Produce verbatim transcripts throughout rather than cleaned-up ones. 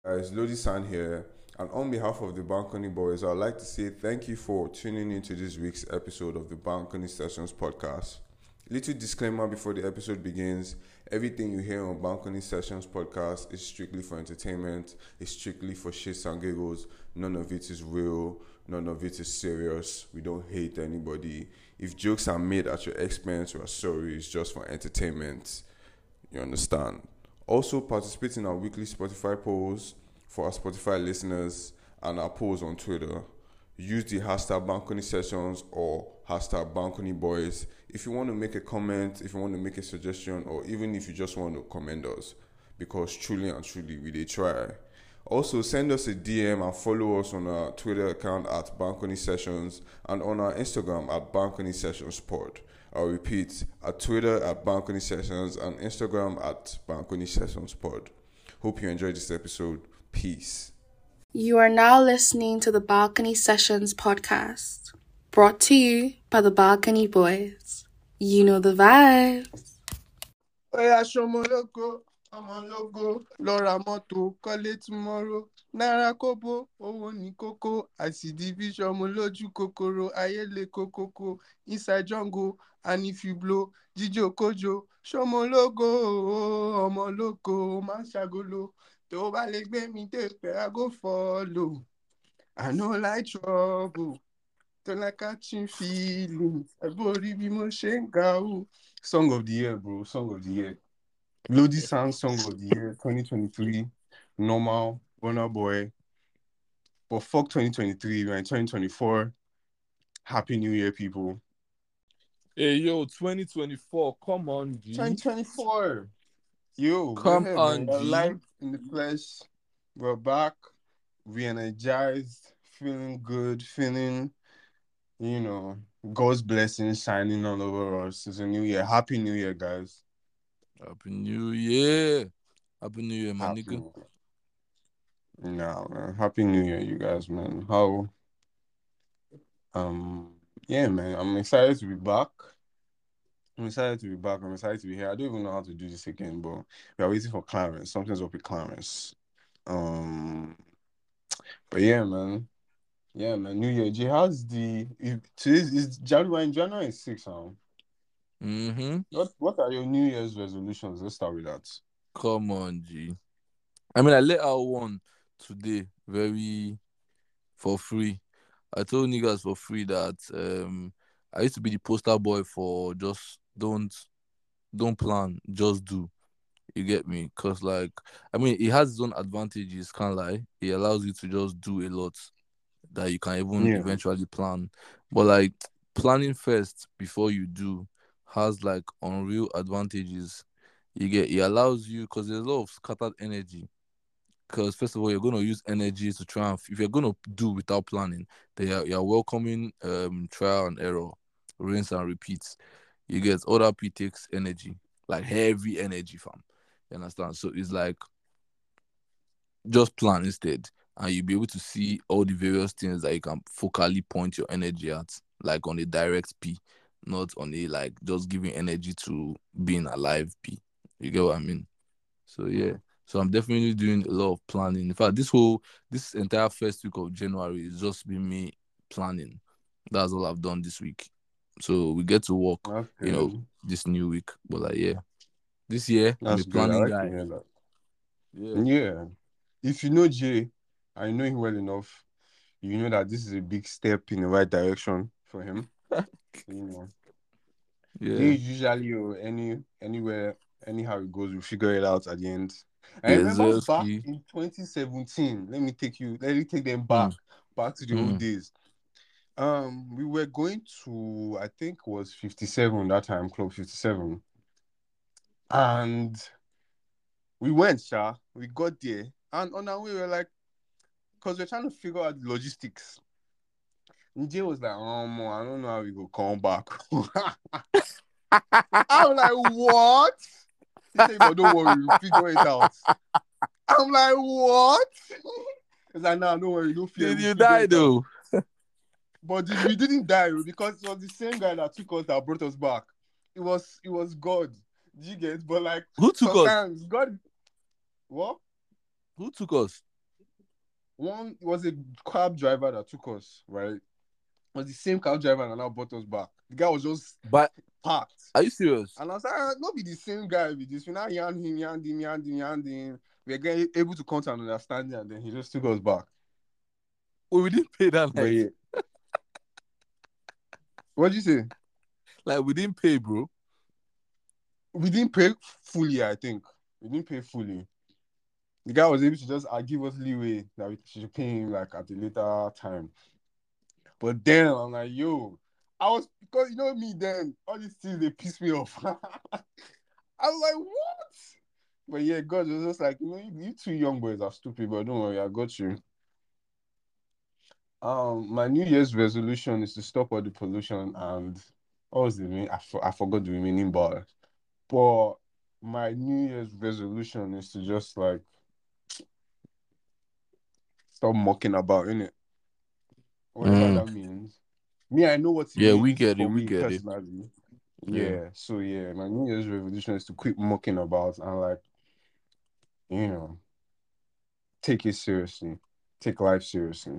Guys, Lodi San here, and on behalf of the Balcony Boys, I'd like to say thank you for tuning into this week's episode of the Balcony Sessions podcast. Little disclaimer before the episode begins: everything you hear on Balcony Sessions podcast is strictly for entertainment, it's strictly for shits and giggles. None of it is real, none of it is serious. We don't hate anybody. If jokes are made at your expense, we are sorry, it's just for entertainment. You understand? Also, participate in our weekly Spotify polls for our Spotify listeners and our polls on Twitter. Use the hashtag Balcony Sessions or hashtag Balcony Boys if you want to make a comment, if you want to make a suggestion, or even if you just want to commend us. Because truly and truly, we did try. Also, send us a D M and follow us on our Twitter account at Balcony Sessions and on our Instagram at Balcony Sessions Pod. I'll repeat, at Twitter at Balcony Sessions and Instagram at Balcony Sessions Pod. Hope you enjoyed this episode. Peace. You are now listening to the Balcony Sessions podcast, brought to you by the Balcony Boys. You know the vibes. Oya Shomoloko, Omologo, Lora Moto, Kole tomorrow, Naira Kobo, Owo ni Koko, I see division Moloju Kokoro, Ayele Kokoko, Inside Jungle, and if you blow, Jijo Kojo, Shomologo, Omologo, Manshagolo, to ba le gbe mi tepe, I go follow. I know like trouble, don't like catching feelings, I body be mo shengao. Song of the year, bro, song of the year. Lodi San Song of the Year twenty twenty-three, normal, Burna Boy. But fuck twenty twenty-three, we're in twenty twenty-four. Happy New Year, people. Hey, yo, twenty twenty-four, come on, G. twenty twenty-four. Yo, Come we're here, on, man. We're G. live in the flesh. We're back, re-energized, feeling good, feeling, you know, God's blessings shining all over us. It's a new year. Happy New Year, guys. Happy New Year. Happy New Year, my Happy nigga. New Year. No, man. Happy New Year, you guys, man. How? Um, yeah, man. I'm excited to be back. I'm excited to be back. I'm excited to be here. I don't even know how to do this again, but we are waiting for Clarence. Something's up with Clarence. Um, but yeah, man. Yeah, man. New Year. G, how's the? If, today's is January. January is six. Huh? Mm-hmm. What What are your New Year's resolutions? Let's start with that. Come on, G. I mean, I let out one today, very for free. I told niggas for free that um I used to be the poster boy for just don't don't plan, just do. You get me? Cause like I mean, it has its own advantages. Can't lie. It allows you to just do a lot that you can even Yeah. eventually plan. But like planning first before you do has like unreal advantages. You get it allows you because there's a lot of scattered energy. Because first of all, you're gonna use energy to try and if you're gonna do without planning, then you're, you're welcoming um trial and error, rinse and repeat. You get other P takes energy, like heavy energy, fam. You understand? So it's like just plan instead, and you'll be able to see all the various things that you can focally point your energy at, like on a direct P, not on a like just giving energy to being alive P. You get what I mean? So yeah. So I'm definitely doing a lot of planning. In fact, this whole this entire first week of January is just been me planning. That's all I've done this week. So we get to work, That's you know, good. this new week. But like yeah. This year I'm a That's good. I planning like to guy. hear that. Yeah. Yeah. If you know Jay, I know him well enough, you know that this is a big step in the right direction for him. You know, Jay Yeah. usually or any anywhere, anyhow it goes, we figure it out at the end. I remember back Bezelski. in twenty seventeen. Let me take you. Let me take them Mm. back, back to the Mm. old days. Um, we were going to, I think, it was fifty-seven that time, Club fifty-seven, and we went, Sha. We got there, and on our way, we were like, because we're trying to figure out the logistics. And Jay was like, oh, man, I don't know how we go come back. I'm like, what? He said, but don't worry, we'll figure it out. I'm like, what? He's like, nah, don't worry, don't fear. Did we'll you figure die it out." though? But we didn't die because it was the same guy that took us that brought us back. It was it was God. Do you get? But like Who took us? sometimes God, what? Who took us? one was a cab driver that took us, right? It was the same cab driver that now brought us back. The guy was just But packed. are you serious? And I was like, ah, not be the same guy with this. We now yarn him, yarn him, yarn him, yarn him. We are getting able to come to an understanding, and then he just took us back. Well, we didn't pay that But night. yeah. What'd you say? Like we didn't pay, bro. We didn't pay fully, I think. We didn't pay fully. The guy was able to just uh, give us leeway that we should pay him like at a later time. But then I'm like, yo, I was, because you know me then, all these things, they piss me off. I was like, what? But yeah, God was just like, you know, you, you two young boys are stupid, but don't worry, I got you. Um, my New Year's resolution is to stop all the pollution and what was the mean? I, for, I forgot the remaining bar. But my New Year's resolution is to just like stop mucking about, innit? Whatever Mm. that means. Me, I know what it Yeah, we means get it. for We me get it. personally. Yeah. Yeah, so yeah, my New Year's resolution is to quit mucking about and like, you know, take it seriously, take life seriously,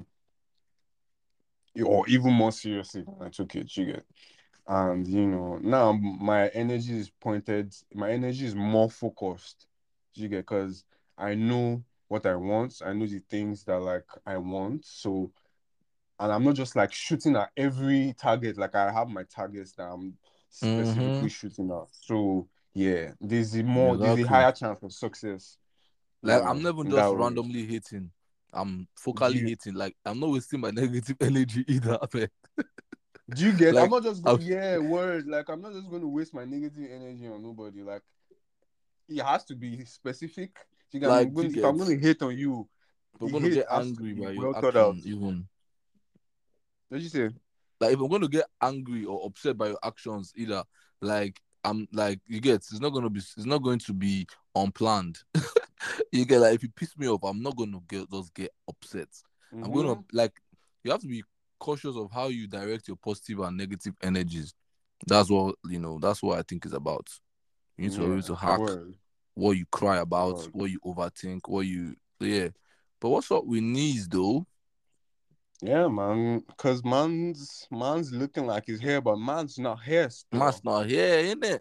or even more seriously than I took it. You get, and you know, now my energy is pointed, my energy is more focused. You get, because I know what I want, I know the things that like I want, so. And I'm not just like shooting at every target. Like I have my targets that I'm Mm-hmm. specifically shooting at. So yeah, there's a more, there's a Exactly. higher chance of success. You Like I'm know, never in just that way. randomly hating. I'm Do focally you, hating. Like I'm not wasting my negative energy either. Man. do you get? I'm Like not just I'm, yeah, word. Like I'm not just going to waste my negative energy on nobody. Like it has to be specific. You get, I'm like you going, if get. I'm going to hate on you, I'm the gonna hate get has to angry be by your well thought out. action, even. What did you say? Like if I'm gonna get angry or upset by your actions, either like I'm like you get, it's not gonna be, it's not going to be unplanned. You get, like if you piss me off, I'm not gonna get just get upset. I'm gonna Mm-hmm. like you have to be cautious of how you direct your positive and negative energies. That's what you know. That's what I think is about. You need to be Yeah, able to hack word, what you cry about, word. what you overthink, what you yeah. But what's up with knees though? Yeah, man. Cause man's man's looking like his hair, but man's not hair Man's still. not here, innit?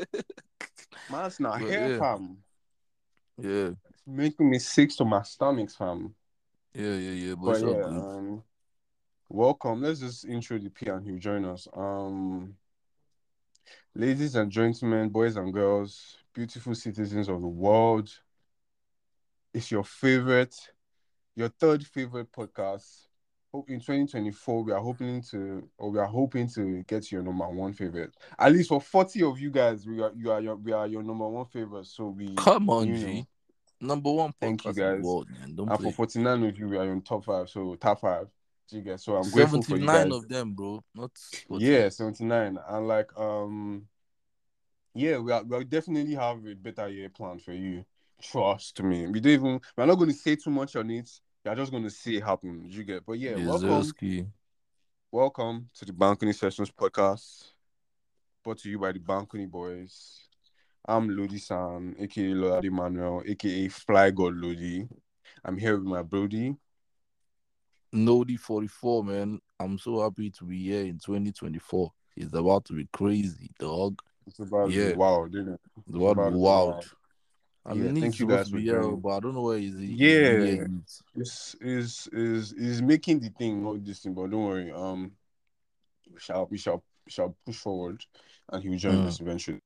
Man's not But hair, yeah, fam. yeah, It's making me sick to my stomach, fam. yeah, yeah, yeah. But But it's all yeah, good. um, welcome. Let's just intro the P and he'll join us. Um, ladies and gentlemen, boys and girls, beautiful citizens of the world. It's your favorite, your third favorite podcast. Hope in twenty twenty-four we are hoping to, or we are hoping to get your number one favorite. At least for forty of you guys, we are you are your we are your number one favorite. So we, Come on, you know, G. Number one thank you podcast in the guys. world, man. Don't And for play. forty-nine of you, we are in top five. So top five. So you guys. So I'm grateful for you seventy-nine guys. of them, bro. Not forty. Yeah, seventy-nine. And like um yeah, we are we definitely have a better year planned for you. Trust me. We don't even we're not going to say too much on it. We're just going to see it happen. You get. But yeah, welcome. Yezelski. Welcome to the Balcony Sessions podcast. Brought to you by the Balcony Boys. I'm Lodi San, aka Lodi Manuel, aka Fly God Lodi. I'm here with my Brody. Nodi forty-four, man. I'm so happy to be here in twenty twenty-four. It's about to be crazy, dog. It's about to be Yeah. wild, isn't it? It's It's about to be about to be wild. wild. I Yeah, mean, Nick's thank you supposed guys to for be here, joining. but I don't know where is he is the year Yeah, is. is is is is making the thing, not this thing, but don't worry. Um, we shall we shall we shall push forward, and he will join Mm, us eventually.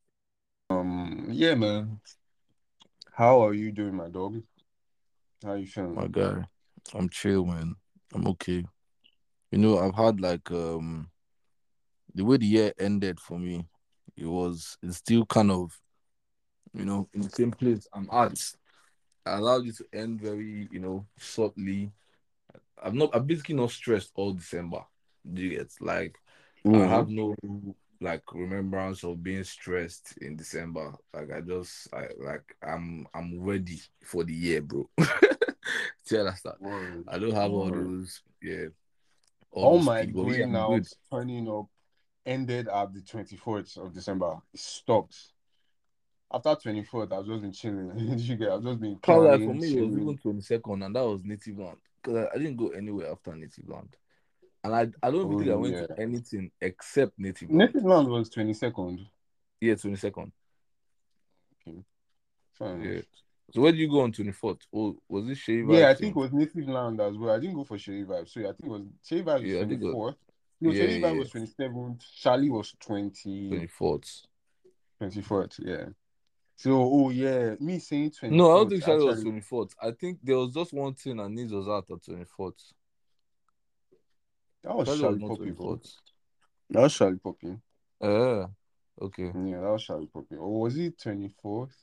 Um, yeah, man. How are you doing, my dog? How are you my feeling? guy. I'm chill, man. I'm okay. You know, I've had like um the way the year ended for me, it was it's still kind of, you know, in the same place I'm at. I allowed it to end very, you know, softly. I'm not I'm basically not stressed all December. Do you get like I Mm-hmm. have no like remembrance of being stressed in December. Like I just I like I'm I'm ready for the year, bro. See how that's that. Word, I don't have all word. those yeah, all All those my people. Yeah, going I'm out, good. turning up, ended at the twenty-fourth of December. It stopped. after twenty-fourth, I've just been chilling. You get, I've just been Can't lie, for planning, me, it was chilling. even twenty-second, and that was Native Land. Because I, I didn't go anywhere after Native Land. And I, I don't even Oh, think I went yeah. to anything except Native Land. Native Land was twenty-second. Yeah, twenty-second. Okay. Fair enough. Yeah. So where did you go on twenty-fourth? Oh, was it Shea Yeah, I Vibes think thing? it was Native Land as well. I didn't go for Sherry Vibes. So I think it was Sherry Vibes was Yeah, I think it was, twenty-fourth. No, yeah, Sherry Vibes yeah, was twenty-seventh. Charlie was twenty, twenty-fourth. twenty-fourth. Yeah. So, oh, yeah. Me saying No, I don't twenty-fourth, think Charlie was actually. twenty-fourth. I think there was just one thing and Needs was out at twenty-fourth. That was Charlie was Charlie not Poppy, bro. twenty-fourth. That was Charlie Poppy. Uh, okay. Yeah, that was Charlie Poppy. Or was it twenty-fourth?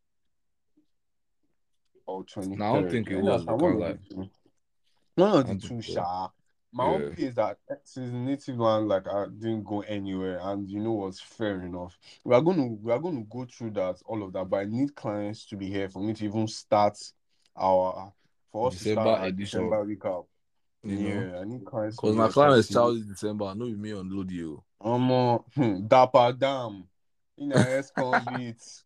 Or twenty-third? No, I don't think it Yeah, was, that's but one can't of the lie. two. None I of the don't think two, so. Sha. My Yeah. own pay is that since Native Land, like I didn't go anywhere, and you know what's fair enough. We are going to we are going to go through that, all of that, but I need clients to be here for me to even start our for us to December start our edition, December recap. you know. Yeah, I need clients to Because be my here client to is see. Charlie December. No, with me on load you. Um, uh, hmm, Dapper Dam, in a S convict,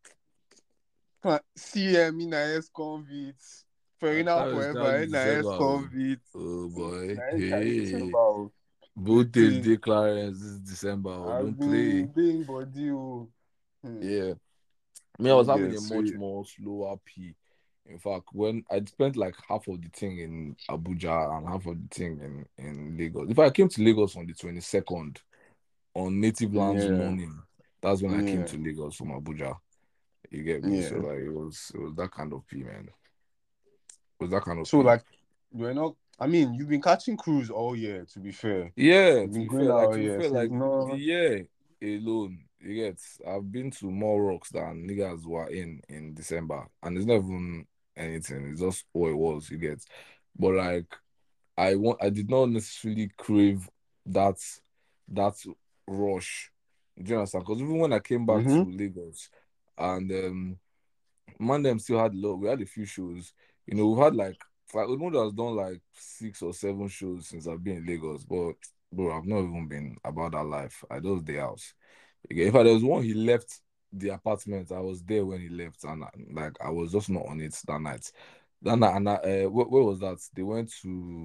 C M in a S convict, My Farina client is forever Charlie in a S December. Oh, convict. oh boy. Nah, it's Charlie Hey. December. oh. Both The days, thing- day Clarence, this is December. Oh, I've don't play. been being body. oh. Hmm. Yeah. Me, I was You having get a so, much yeah. more slower P. In fact, when I spent like half of the thing in Abuja and half of the thing in, in Lagos. If I came to Lagos on the twenty-second, on Native Land's Yeah. morning, that's when I came Yeah. to Lagos from Abuja. You get me? So Yeah. like it was it was that kind of P, man. It was that kind of So P. like you're not. I mean, you've been catching cruise all year. To be fair, Yeah, you've to been be going fair, out like all to be year. fair, So like it's not. the year alone, you get. I've been to more rocks than niggas were in in December, and it's not even anything. It's just what it was, you get. But like, I want, I did not necessarily crave that that rush. Do you understand? Because even when I came back Mm-hmm. to Lagos, and um, man, them still had a lot. We had a few shows. You know, we've had like like Udmodo has done like six or seven shows since I've been in Lagos, but bro, I've not even been about that life. I just the house. Okay, in fact, there was one he left the apartment. I was there when he left, and like I was just not on it that night. That night, and I, uh, where, where was that? They went to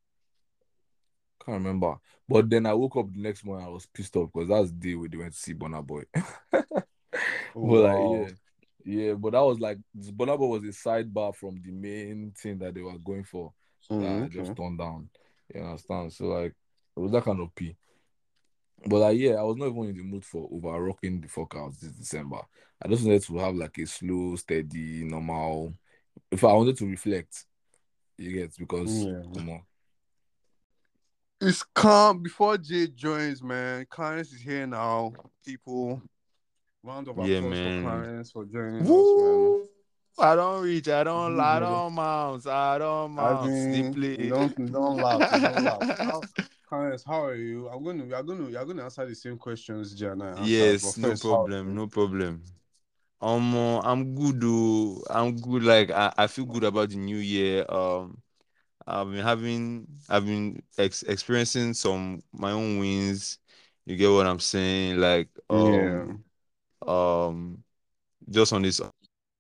can't remember, but then I woke up the next morning. I was pissed off because that's the day where they went to see Burna Boy. Oh, But like, wow. yeah. Yeah, but that was like Burna Boy was a sidebar from the main thing that they were going for that Mm, I just okay. turned down. You understand? So like it was that kind of P. But like yeah, I was not even in the mood for over rocking the fuck out this December. I just wanted to have like a slow, steady, normal. If I wanted to reflect, you get because Yeah. come on. It's calm before Jay joins, man. Clarence is here now. People, round of Yeah, applause for man. Clarence for joining us, man. Woo! I don't reach. I don't. You I get it. don't mount. I don't I mount. They mean, play. you don't, you don't laugh, you don't laugh. How, Clarence, how are you? I'm gonna, we are gonna, we are gonna answer the same questions Jana answered. Yes, But no first, how are problem. you? No problem. Um, uh, I'm good. Though. I'm good. Like I, I feel good about the new year. Um, I've been having, I've been ex- experiencing some my own wins. You get what I'm saying? Like Yeah. um, um, just on this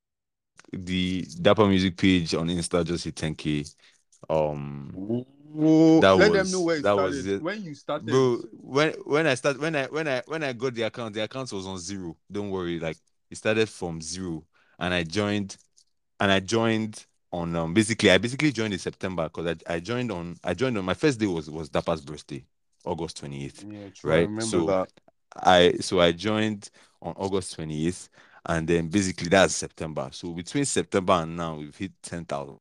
the Dapper Music page on Insta just hit ten K. Um, Whoa. that Let them know was where it that was started. it, When you started. bro. When when I start when I when I when I got the account, the account was on zero. Don't worry, like it started from zero, and I joined, and I joined on um basically I basically joined in September because I, I joined on I joined on my first day was was Dapper's birthday, August twenty-eighth, Yeah, true. I right? remember So that. I so I joined on August twenty-eighth, and then basically that's September. So between September and now, we've hit ten thousand.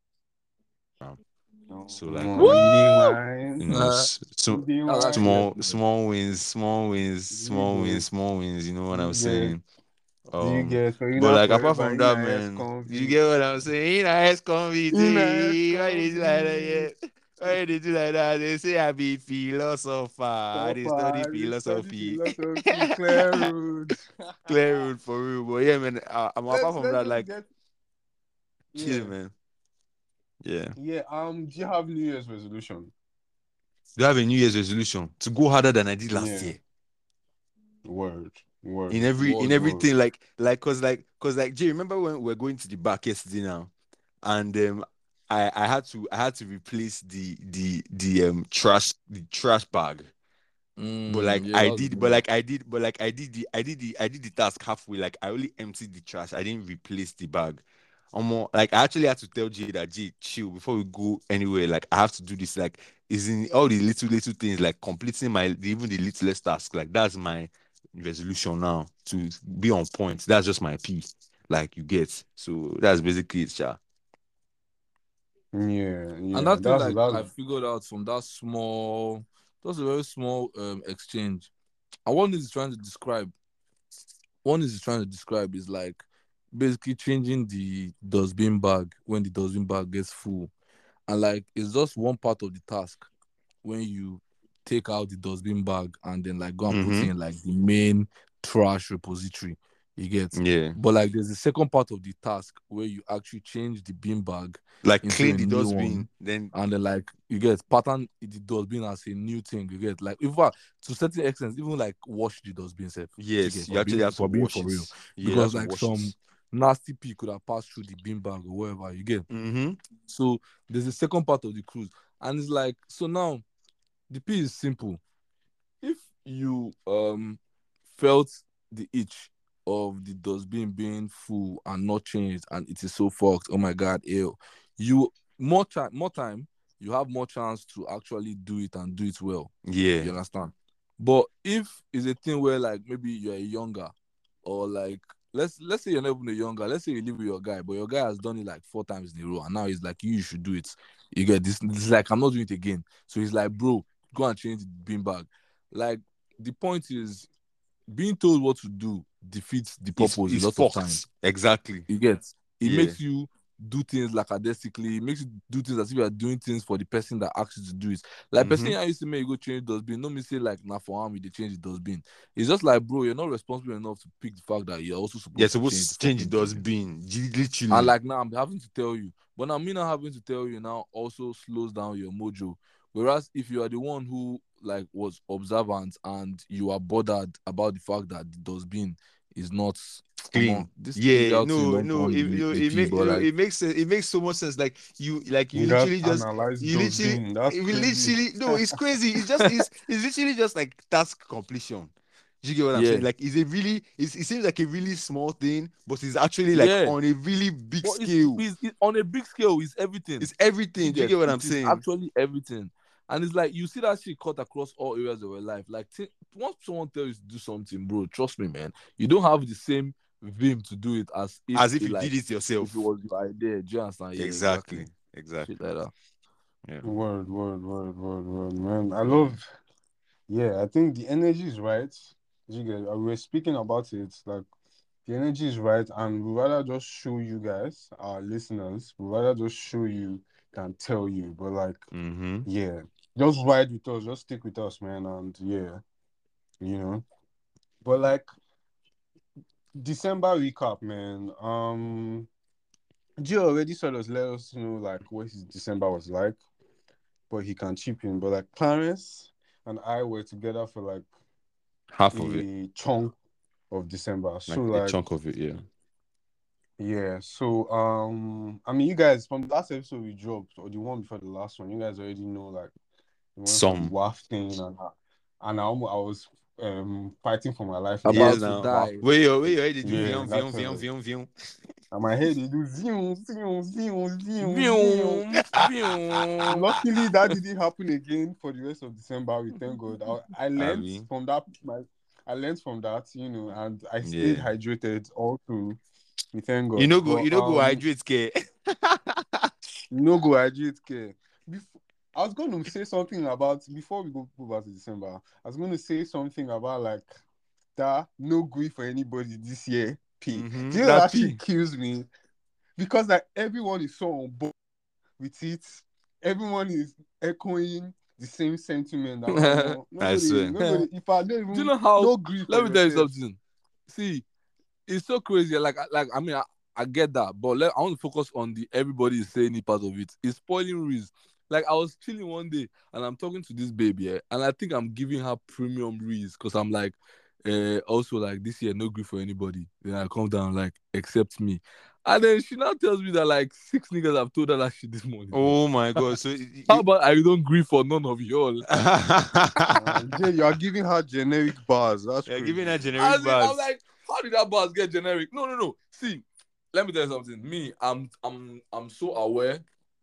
So like Oh, you um, didn't Woo! you mind. know, Uh, s- You so didn't that's mind. actually small achievement. small wins, small wins, You small wins, get, small wins. You know what I'm you get, saying? you Um, get. So you but know like apart forever from in that, a S man, you convict. get what I'm saying? Nice convict, In a S eh? Why did you like that? convict. Yeah. Why did you like that? They say I be philosopher. I So dey study far, you study philosophy. philosophy, clear road. Clear road for real. But yeah, man. Uh, I'm apart let's from let's that, just like get chill, yeah man. Yeah. yeah. Um, do you have New Year's resolution? Do you have a New Year's resolution to go harder than I did last Yeah, year? word. Word. in every in Word, everything, word. like like cause like cause like Jay, remember when we were going to the back yesterday now, and um I I had to I had to replace the the the um trash the trash bag. But Mm, like yeah, I that was a did, good but one. like I did, but like I did the I did the I did the task halfway. Like I only emptied the trash. I didn't replace the bag. Um, like I actually had to tell Jay that Jay, chill before we go anywhere. Like I have to do this. Like is in all the little little things, like completing my even the littlest task. Like that's my resolution now to be on point. That's just my P. Like you get. So that's basically it, Sha. Yeah, And yeah. that thing, That's like that's I figured out from that small, that was a very small um exchange. And what is trying to describe, one is trying to describe is like basically changing the dustbin bag when the dustbin bag gets full, and like it's just one part of the task when you take out the dustbin bag and then like go and put it Mm-hmm. in like the main trash repository. You get, Yeah. but like there's the second part of the task where you actually change the bin bag Like into clean a the new dustbin, one, then and then like you get pattern the dustbin as a new thing. You get, like, in fact, to certain extent, even like wash the dustbin self. You yes, get, you for actually being have to for being wash for it. real, Yeah, you have because to like wash it. some nasty pee could have passed through the bin bag or wherever. You get, Mm-hmm. so there's the second part of the cruise, and it's like, so now the pee is simple. If you um felt the itch of the dustbin being full and not changed and it is so fucked, oh my god, ew, you more time more time you have more chance to actually do it and do it well. Yeah. You understand? But if it's a thing where like maybe you're younger, or like let's let's say you're not even a younger, let's say you live with your guy, but your guy has done it like four times in a row, and now he's like, you, you should do it. You get this, this is like, I'm not doing it again. So he's like, bro, go and change the bin bag. Like, the point is, being told what to do defeats the It's purpose a it's lot of time. fucked. Exactly. You get, it Yeah. makes you do things lackadaisically. It makes you do things as if you are doing things for the person that asks you to do it. Like, Mm-hmm. person I used to make you go change dustbin. No me say like, nah, for harm, they change the dustbin. It's just like, bro, you're not responsible enough to pick the fact that you're also You're supposed to change the supposed to change the fucking dustbin. dustbin. G- And Literally. like, now I'm having to tell you, but now me not having to tell you now also slows down your mojo. Whereas if you are the one who like was observant and you are bothered about the fact that the dustbin is not, come on, Clean. this Yeah. triviality No, don't no, turn it, you the, know, the it P, make you but know, like, it makes sense. It makes so much sense. Like you like you you got literally just analyze you those literally being. That's you crazy. literally no, it's crazy. It's just it's it's literally just like task completion. Do you get what I'm yeah, saying? Like, it's a really, it's, it seems like a really small thing, but it's actually like yeah. on a really big But it's, scale. it's, it's on a big scale, it's everything. It's everything. You Do you get, get what it I'm is saying? actually everything. And it's like you see that shit cut across all areas of your life. Like, t- once someone tells you to do something, bro, trust me, man, you don't have the same vim to do it as if As if it you did like it if it yourself. was your idea. Do you understand? Yeah, exactly. Exactly. Shit Exactly. like that. Yeah. Word, word, word, word, word, man. I love. Yeah, I think the energy is right. You get. We were speaking about it. Like the energy is right, and we rather just show you guys, our listeners, we rather just show you than tell you. But like, Mm-hmm. yeah, just ride with us, just stick with us, man, and yeah, you know. But like December recap, man. Um, Gio already sort of let us know like what his December was like, but he can chip in. But like Clarence and I were together for like Half of it. a chunk of December. So Like a like chunk of it, yeah. yeah, so um I mean you guys from the last episode we dropped or the one before the last one, you guys already know like we went for the Some. W A F thing and I, and I almost I was um fighting for my life in Yes that About to now. W A F. die. Wait, yo, wait, yo, they do Yeah, vion, vion, that's vion, uh, vion, vion. and my head they do zoom, zoom, zoom, zoom, zoom. Boom, boom. Luckily that didn't happen again for the rest of December. We thank God. I, I learned Abi. from that my I learned from that, you know, and I stayed Yeah. hydrated all through. We thank You God. know go, But you know go um hydrate care. no go hydrate care. Before, I was going to say something about before we go over to December. I was going to say something about like that no grief for anybody this year. P. Do Mm-hmm. you know That that shit P. kills me because like everyone is so on board with it. Everyone is echoing the same sentiment. That um, I nobody, swear. nobody. If I don't Do you even know how? no grief for Let me tell you yourself. something. See, it's so crazy. Like, I- like I mean, I, I get that, but let, I want to focus on the everybody is saying it part of it. It's spoiling Reese. Like, I was chilling one day and I'm talking to this baby, yeah, and I think I'm giving her premium Reese because I'm like, uh, also like this year no grief for anybody. Then I come down like except me, and then she now tells me that like six niggas have told her that shit this morning. Oh my god! So How you, about I don't grieve for none of y'all? Uh, Jay, you are giving her generic bars. That's you're crazy. giving her As generic in, bars. I'm like, how did that bars get generic? No, no, no. See, let me tell you something. Me, I'm, I'm, I'm so aware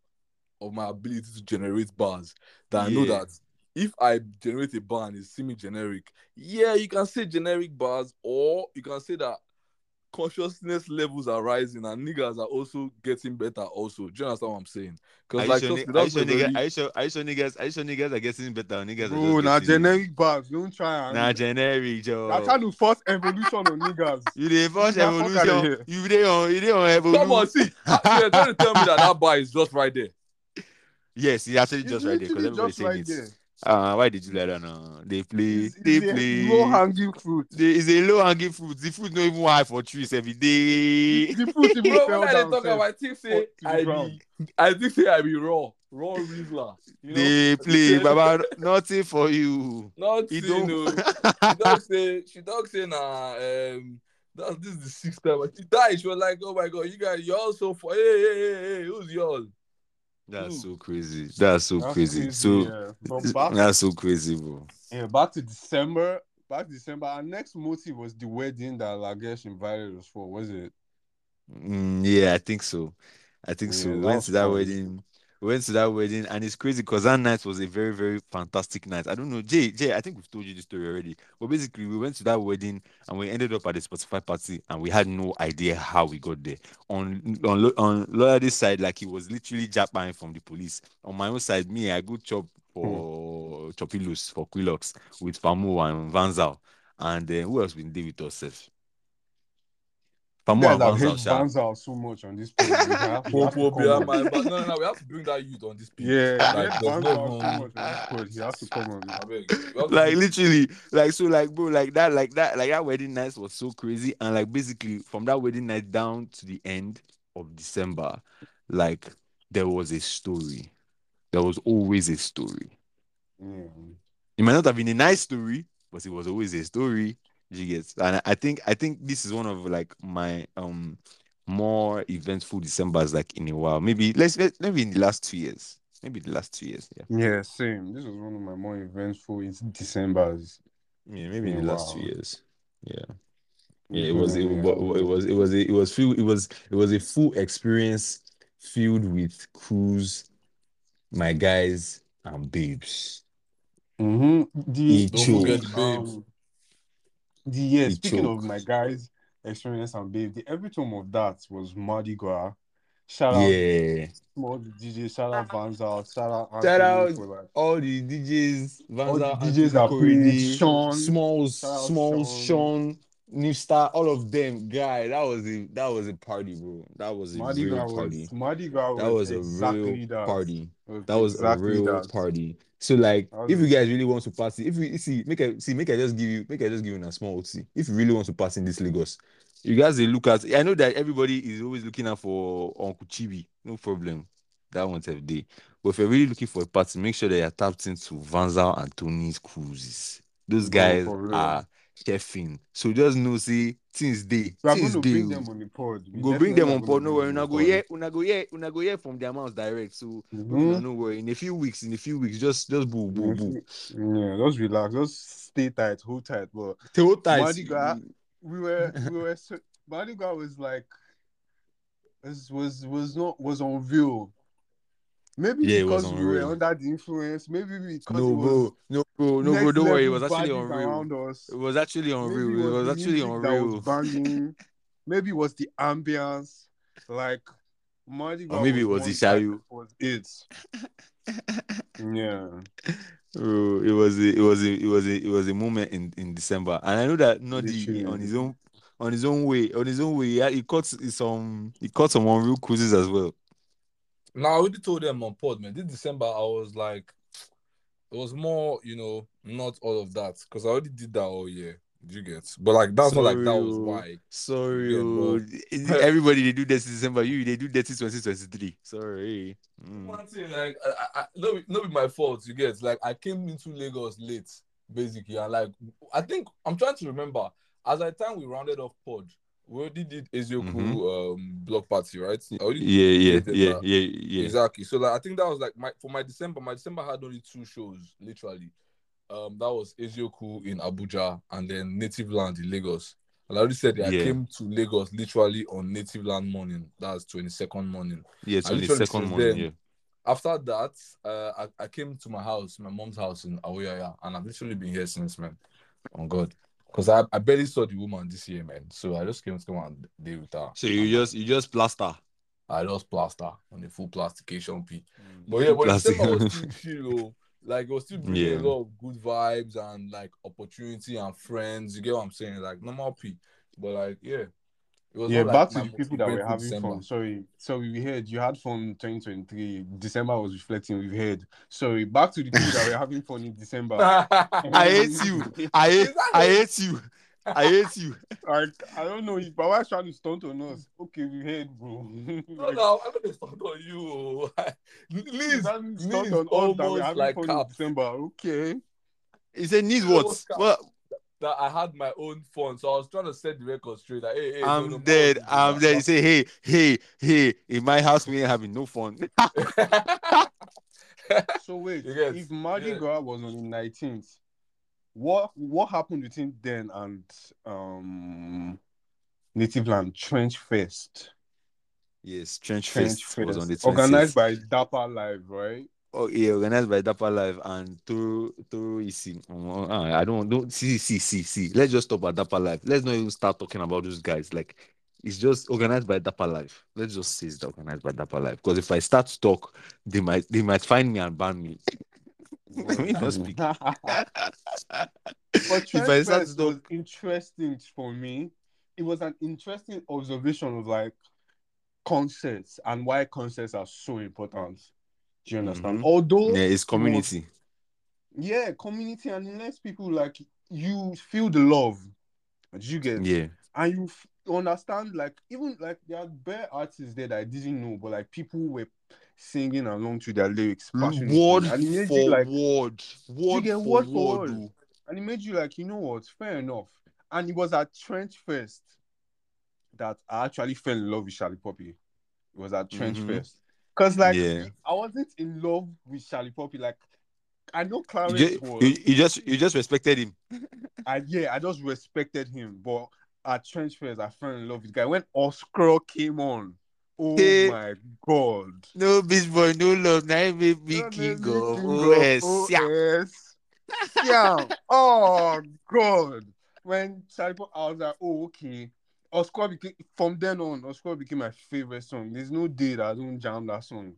of my ability to generate bars that I know Yeah. that if I generate a bar and it's semi-generic, yeah, you can say generic bars, or you can say that consciousness levels are rising and niggas are also getting better. Also, do you understand what I'm saying? Are Because you like, sure? trust ni- me, Are you that's sure, a nigga? very Are you sure? Are you sure niggas? Are you sure niggas are getting better? Or niggas are Bro, just now getting generic bars. Don't try nah and generic, you're Joe. trying to force evolution on niggas. You the first Nigga, fuck outta evolution. here. You dey on. You dey on come on. evolu. See, uh, so you're trying to tell me that that bar is just right there. Yes, it's actually It's just right there because literally everybody's just saying right it. there. Uh, why did you let her know? They play. It's, They it's a play. low hanging fruit. They, it's a low hanging fruit. The fruit not even high for trees every day. The fruit even Bro, when fell I dey down talk sef, about, I think say to the I ground. be, I think say I be raw, raw Rizzler. You know, They play, Baba. Nothing for you. not You you don't. know. She don't say, she don't say nah. Um, that this is the sixth time. She died. She was like, oh my god, you guys, you're all so for. Hey, hey, hey, hey, who's y'all? That's Who? so crazy. That's so That's crazy. crazy. So Yeah. But back, that's so crazy, bro. yeah, back to December. Back to December. Our next motive was the wedding that Lagesh invited us for. Was it? Mm, yeah, I think so. I think so. Yeah, We that went was to that fun. wedding. We went to that wedding, and it's crazy because that night was a very, very fantastic night. I don't know, Jay. Jay, I think we've told you the story already. But basically, we went to that wedding, and we ended up at the Spotify party, and we had no idea how we got there. On on Lo- on Loyalty's side, like he was literally jabbing from the police. On my own side, me, I go chop Hmm. for Chopilus for Quilox with Famo and Vanzal, and uh, who else been there with us? Sef? You Famo guys and have Vanzal, hate sha. Banzal so much on this pod. We have, he has to Popo come behind on. my back. No, no, no. We have to bring that youth on this pitch. Yeah, we Like, hate there's no Banzal so even. much on this pod. He has to come on. I beg, we have to Like bring- literally, like so, like bro, like that, like that, like that wedding night was so crazy, and like basically from that wedding night down to the end of December, like there was a story. There was always a story. Yeah. It might not have been a nice story, but it was always a story. You get, and I I think I think this is one of like my um more eventful Decembers like in a while. Maybe let's let maybe in the last two years. Maybe the last two years, yeah. Yeah, same. This was one of my more eventful in December's. Yeah, maybe in Yeah, the last two wow. years. Yeah. Yeah, it This was it, one, wa- it was it was a, it was full it was it was a full experience filled with crews, my guys and babes. mm-hmm. The It Don't the forget the choked. babes. um the yeah. It Speaking of choked. my guys' experience and babe, the epitome of that was Mardi Gras. Shout out Yeah. small D J. Shout out Vanzal. Shout out Shout Anthony out for like all the D Js, all the Vanza, D Js Anthony that played. Korede, Sean. Smalls, Shout out Smalls, Sean. Sean, New Star, all of them. Guy, that was a that was a party, bro. That was a Mardi real Gras party. was Mardi Gras That was was a real exactly that. party. It was That was a exactly real that. party. So like, That was if you a- guys really want to party, if we see, make a see, make I just give you, make I just give you a small O T. If you really want to party in this Lagos, you guys they look at. I know that everybody is always looking out for Uncle Chibi. No problem, that one's every day. But if you're really looking for a party, make sure that you're tapped into Vanzal and Tony's cruises. Those Bro, guys for real. are chefing. So just know, see, things day, We are things going to day. bring them on the pod. We Go bring definitely them are on going to board. No bring worry, them una on go pod. hear, una go hear, una go hear from their mouths direct. So Mhm. una no worry. In a few weeks, in a few weeks, just just boo boo boo. Yeah, just relax, just stay tight, hold tight. But Tell tight. Mardi Gras, we were we were so, Mardi Gras was like was was was not was unreal. Maybe Yeah, it was because we were unreal. under the influence, maybe because No, it was bro, no, bro, no, bro. next Don't worry. It level was actually baddies unreal. around us. It was actually Maybe it unreal. It was was the actually music that was unreal. banging. Maybe it was the ambience. Like Mardi Or Gras maybe it was was the one vibe, Shayu. was it. Yeah. Bro, it was a, it was a, it was a, it was a moment in, in December, and I know that Nodi Literally. on his own, on his own way, on his own way, yeah, he caught some, he caught some unreal cruises as well. Now I already told them on pod, man. This December I was like, it was more, you know, not all of that because I already did that all year. Do you get? But like that's not like that was Sorry, oh, why. Sorry, Yeah, oh. but- Everybody they do this in December. You they do that in twenty twenty-three. Sorry. Mm. One thing, like, I, I, no, no, be my fault. You get like I came into Lagos late. basically. And like, I think I'm trying to remember. As at the time we rounded off pod, we already did Ezioku Mhm. um block party, right? I already Yeah, yeah, gave them yeah, that. yeah, yeah. Exactly. So like, I think that was like my for my December. My December had only two shows, literally. Um, that was Ezioku in Abuja and then Native Land in Lagos. And I already said that I Yeah. came to Lagos literally on Native Land morning. That's twenty-second morning. Yeah, And on the literally second since morning, then, yeah. after that, uh, I, I came to my house, my mom's house in Aoyaya, and I've literally been here since, man. On God. Because I, I barely saw the woman this year, man. So I just came to come and day with her. So you And just you just plaster. I just plaster on the full plastication P. Mm, But yeah, full but plastic. December was still chill. Oh. Like it was still bringing Yeah. a lot of good vibes and like opportunity and friends. You get what I'm saying? Like normal P. But like, yeah. It was Yeah, not like back to my the most people that were eventful having December. fun. Sorry, so we heard you had fun in twenty twenty-three. December was reflecting. We've heard. Sorry, back to the people that were having fun in December. I hate you. I hate, Is that I hate? hate you. I hate you. Like, I don't know if Baba is trying to stunt on us. Okay, we heard, bro. No, Like, no, I'm gonna start on you. he's Liz, trying to stunt Liz on us that we're almost having like fun in capped. December. Okay. He said needs what? Almost capped What? that I had my own fun. So I was trying to set the record straight. Like, hey, hey, no, I'm no, dead. that was I'm dead. He say, hey, hey, hey, in my house we ain't having no fun. So wait, You get- if Mardi yeah. Gras was on the nineteenth, what what happened between then and um Native Land Trench Fest? Yes, Trench Trench Fest was on the Fest, organized twentieth. by Dapper Live, right? Oh yeah, organized by Dapper Live and Toro Toro Isi. Oh, ah, I don't don't see see see see. Let's just stop at Dapper Live. Let's not even start talking about those guys. Like it's just organized by Dapper Live. Let's just say it's organized by Dapper Live. Because if I start to talk, they might they might find me and ban me. Let me not speak. But If Trench I start to Fest was talk, interesting for me. It was an interesting observation of like concerts and why concerts are so important. Do you understand? Mhm. Although yeah, it's it was- community. yeah, community, and it lets people like you feel the love. Do you get? Yeah. And you f- understand, like, even like there are bare artists there that I didn't know, but like people were singing along to their lyrics passionately. Word And it made for you like word. you Word get for word for word. word. oh. And it made you like, you know what, fair enough. And it was at Trench Fest that I actually fell in love with Charlie Poppy. It was at Trench Mhm. Fest. Because like Yeah. I wasn't in love with Charlie Poppy. Like I know You Clarence just, was. you, you just you just respected him. I yeah, I just respected him. But at Trench Fest, I fell in love with the guy. When Oscar came on, oh Hey. my god. No bitch boy, no love. Now he made me That king made me of king O of S. Yeah. O S. Yeah. Oh god. When Charlie Poppy, I was like, oh okay. Oscar became from then on. Oscar became my favorite song. There's no day that I don't jam that song.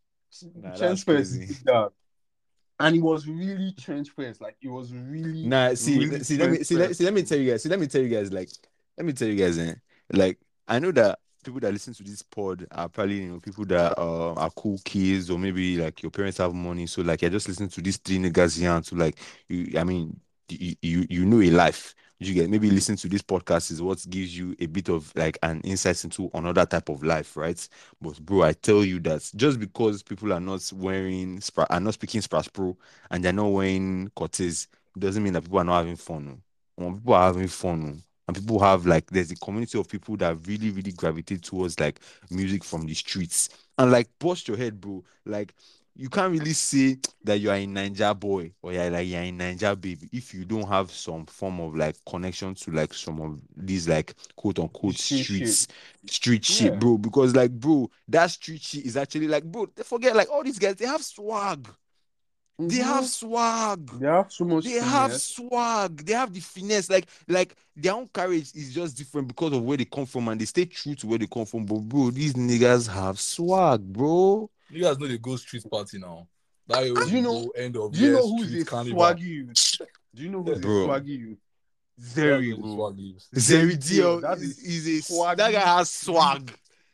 Nah, Trench that's Fest crazy. did that. And it was really Trench Fest. Like it was really, Nah, see, really see, let me Trench see, let, Fest. see, let me tell you guys. See, let me tell you guys. Like, let me tell you guys. Eh, like, I know that people that listen to this pod are probably you know people that uh, are cool kids, or maybe like your parents have money, so like you're just listening to these three niggas here, to like you. I mean, you you, you know a life. You get maybe listening to this podcast is what gives you a bit of like an insight into another type of life, right? But bro, I tell you that just because people are not wearing Spra- are not speaking Spras Pro and they're not wearing Cortez, doesn't mean that people are not having fun. oh. When people are having fun, oh, and people have like there's a community of people that really, really gravitate towards like music from the streets. And like bust your head, bro. Like you can't really say that you are a Ninja boy or you're like you're a Ninja baby if you don't have some form of like connection to like some of these like quote unquote Street shit. streets, street shit, Yeah. bro. Because like, bro, that street shit is actually like, bro, they forget like all these guys, they have swag. They have Mhm. swag. They have so much They have finesse. swag. They have the finesse. Like, like their own courage is just different because of where they come from, and they stay true to where they come from. But bro, these niggas have swag, bro. You guys know they go street party now. That Do always you know? go end of Do you year know who's a street carnival. swaggy youth? Do you know who's a Bro. swaggy youth? That's Zeri, what the bro. swag is. Zeri Dio That is, is is a swaggy that guy has swag,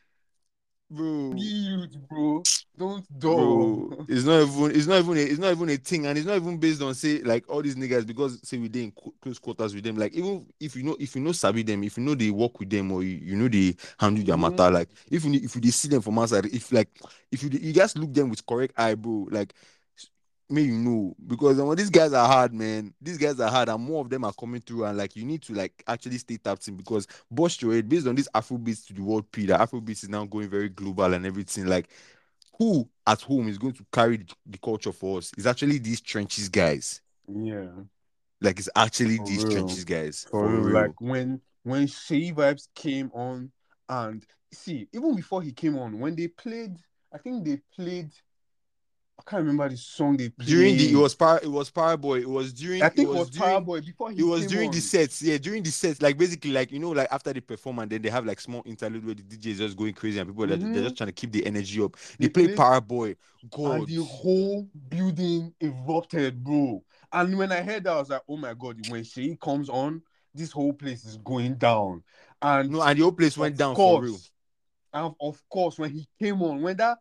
bro. youth, bro. Don't Bro, dull. it's not even it's not even a, it's not even a thing, and it's not even based on say like all these niggas because say we dey in co- close quarters with them. Like even if you know if you know sabi them, if you know they work with them or you, you know they handle their Mhm. matter, like if you if you dey see them from outside, if like if you dey- you just look them with correct eye, bro, like may you know, because um, these guys are hard, man. These guys are hard, and more of them are coming through. And like, you need to like actually stay tapped in, because Bosch Trade, based on this Afrobeats to the world P, that Afrobeats is now going very global and everything. Like, who at home is going to carry the, the culture for us? It's actually these trenches guys. Yeah. Like, it's actually For these real. trenches guys. For, For real. real. Like when when Shay Vibes came on, and see, even before he came on, when they played, I think they played. I can't remember the song they played. During the it was Power it was Power Boy. It was during I think it was, Power during Boy before he it was came during on. the sets. Yeah, during the sets. Like basically, like you know, like after they perform and then they have like small interlude where the D J is just going crazy and people mm-hmm. they're, they're just trying to keep the energy up. They, they play played, Power Boy. God. And the whole building erupted, bro. And when I heard that, I was like, oh my god, when Shay comes on, this whole place is going down. And no, and the whole place went down course, for real. And of course, when he came on, when that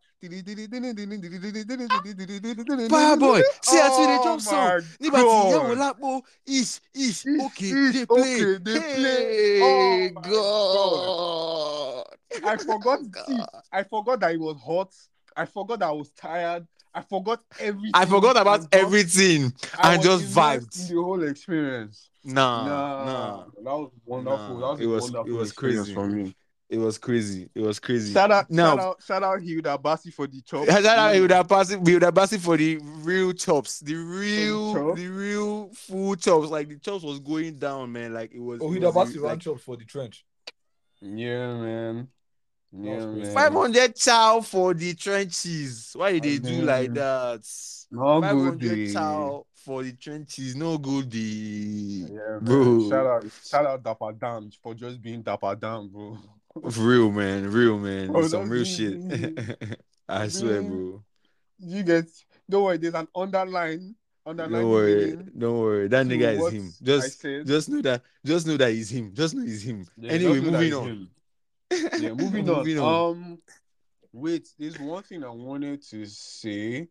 Power Boy, see oh I see the jump song. Nibati, yeah, Olapo, ish, ish, okay, ish, they play, okay, they hey, play. Oh God. God. I forgot. See, I forgot that it was hot. I forgot that I was tired. I forgot everything. I forgot about just, everything I and just vibed in the whole experience. Nah, nah, nah, that was wonderful. Nah, that was it was wonderful it was crazy for me. It was crazy. It was crazy. Shout out, now, shout out, shout out Hilda Bassi for the chops. Shout out Hilda Bassi, Hilda Bassi for the real chops, the real, the, chop. the real full chops. Like the chops was going down, man. Like it was. Oh, Hilda Bassi ran chops for the trench. Yeah, man. Yeah, man. Five hundred chow for the trenches. Why did they do man. like that? No Five hundred good chow for the trenches. No good. Yeah, bro. Man. Shout out, shout out Dapper Dan for just being Dapper Dan, bro. Real man, real man. It's some real shit. I swear, bro. You get don't worry, there's an underline. Underline don't worry, don't worry. That nigga is him. Just just know that just know that he's him. Just know he's him. Yeah, anyway, moving on. Yeah, moving, moving on. on. Um wait, there's one thing I wanted to say.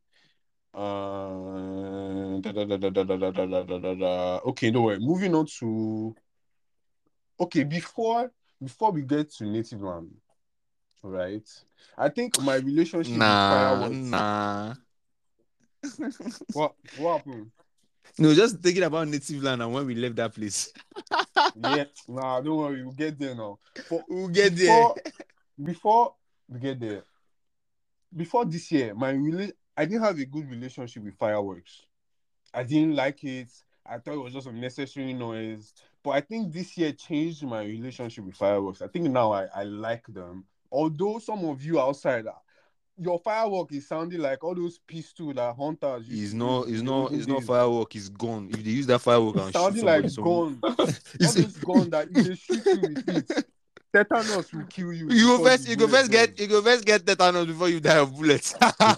Uh da, da, da, da, da, da, da, da, da, da. Okay, don't worry. Moving on to okay, before Before we get to Native Land, right? I think my relationship nah, with fireworks. Nah. what what happened? No, just thinking about Native Land and when we left that place. yeah, nah, don't worry, we'll get there now. But we'll get before, there. Before we get there, before this year, my rela- I didn't have a good relationship with fireworks. I didn't like it. I thought it was just unnecessary noise. But I think this year changed my relationship with fireworks. I think now I, I like them. Although some of you outside, your firework is sounding like all those pistols that hunters use. It's not, it's not, it's not firework. It's gone. If they use that firework and shoot somebody, like gun. All those gun that if they shoot you with it, tetanus will kill you. You go first, you go first get, you go first get tetanus before you die of bullets.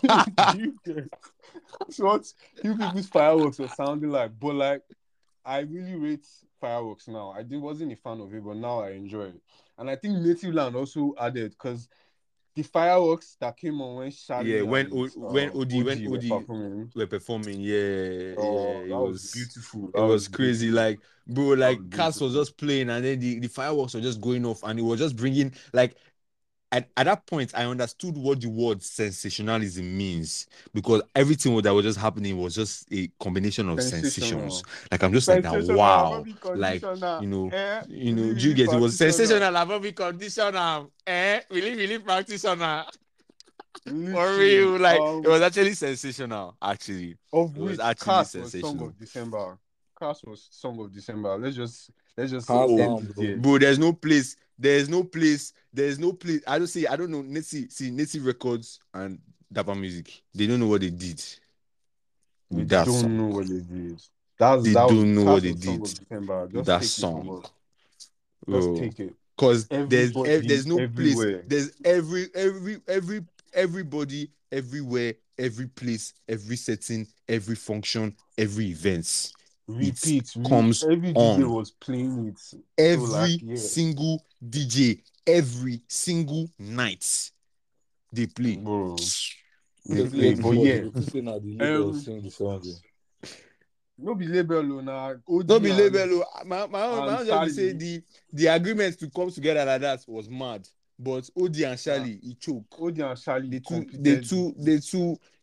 So what you people's fireworks are sounding like, but like I really rate fireworks now. I did, wasn't a fan of it, but now I enjoy it. And I think Native Land also added because the fireworks that came on when Charlie yeah when and, o, when uh, O D when were O D performing, were performing yeah oh, yeah it that was, was beautiful. That it was, was crazy. Beautiful. Like bro, like Cass was just playing and then the, the fireworks were just going off and it was just bringing like. At, at that point, I understood what the word sensationalism means because everything that was just happening was just a combination of sensations. Like I'm just like that, wow, like you know, eh? you know, do you get it was sensational. I've been conditional, eh? Really, really practitioner. For real, like um, it was actually sensational. Actually, of it was which actually Cass sensational. Was Song of December. Cass was Song of December. Let's just let's just oh, down, bro. bro. There's no place. There's no place. There's no place. I don't see. I don't know. Let's see. See Native Records and Dapper Music. They don't know what they did. They don't song. know what they did. That's they that don't was, know what they did. Just that take song. It Just take it. Because there's there's no everywhere. place. There's every every every everybody everywhere, every place, every setting, every function, every events. Repeat, it comes every D J on. Was playing it. Every so like, yeah. single D J, every single night they play. Bro. They play, but yeah. Um, no be label now. No be label. My my own, my own just say the the agreement to come together like that was mad. But O D and Charlie, yeah. he choke. O D and Charlie, they too, they too, they too,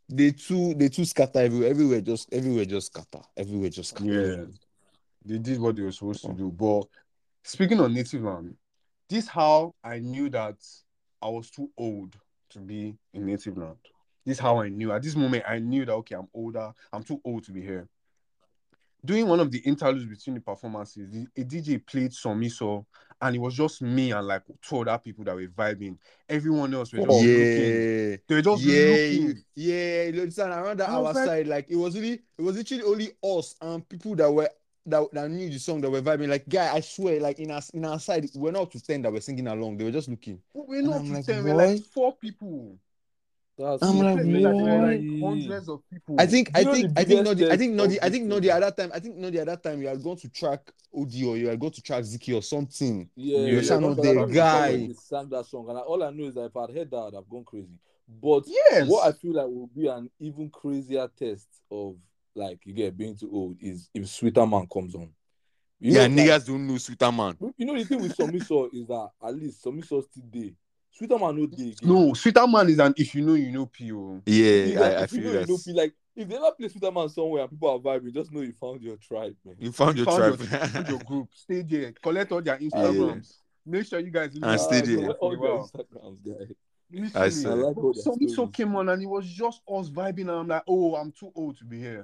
they too they too scatter everywhere. Everywhere just everywhere just scatter. Everywhere just scatter. Yeah, they did what they were supposed to do. But speaking of native land, this how I knew that I was too old to be in native land. This how I knew. At this moment, I knew that okay, I'm older. I'm too old to be here. Doing one of the interludes between the performances, the, a D J played Somiso, and it was just me and like two other people that were vibing. Everyone else were just looking. Yeah, They were just yeah, looking. yeah. You understand? Around that And I was our like- side, like it was really, it was literally only us and people that were that, that knew the song that were vibing. Like, guy, I swear, like in our in our side, we're not to ten that were singing along. They were just looking. We're And not I'm to like, ten, we're like what? four people. That's I'm The like, place was like, there were like crazy. hundreds of people. I think, Do I you know think, the I think, biggest Nodi, I test think, of Nodi, I this think, thing? Nodi at that time, I think, Nodi at that time, you had gone to track O D or you had gone to track Ziki or something. Yeah, Yeah, yeah, yeah, that's not what the I- that's guy. when they sang that song, and I, all I know is that if I'd heard that, I'd have gone crazy. But Yes. what I feel like will be an even crazier test of like you get being too old is if Sweeter Man comes on. You Yeah, know, niggas like, don't know Sweeter Man. you know the thing with Somiso is that at least Somiso still day. Sweeter Man no day again. No, Sweeter Man is an if you know, you know P O. Yeah, It's like, I, I if you feel know, that. you know, be like if they ever play Sweeter Man somewhere and people are vibing, just know you found your tribe, man. You found You your found tribe. your, found your group. Stay there. Collect all their Instagrams. Make sure you guys And link stay up there. for All a their while. Instagrams, guys. Literally. I swear. I like all their Some so stories. came on and it was just us vibing and I'm like, oh, I'm too old to be here.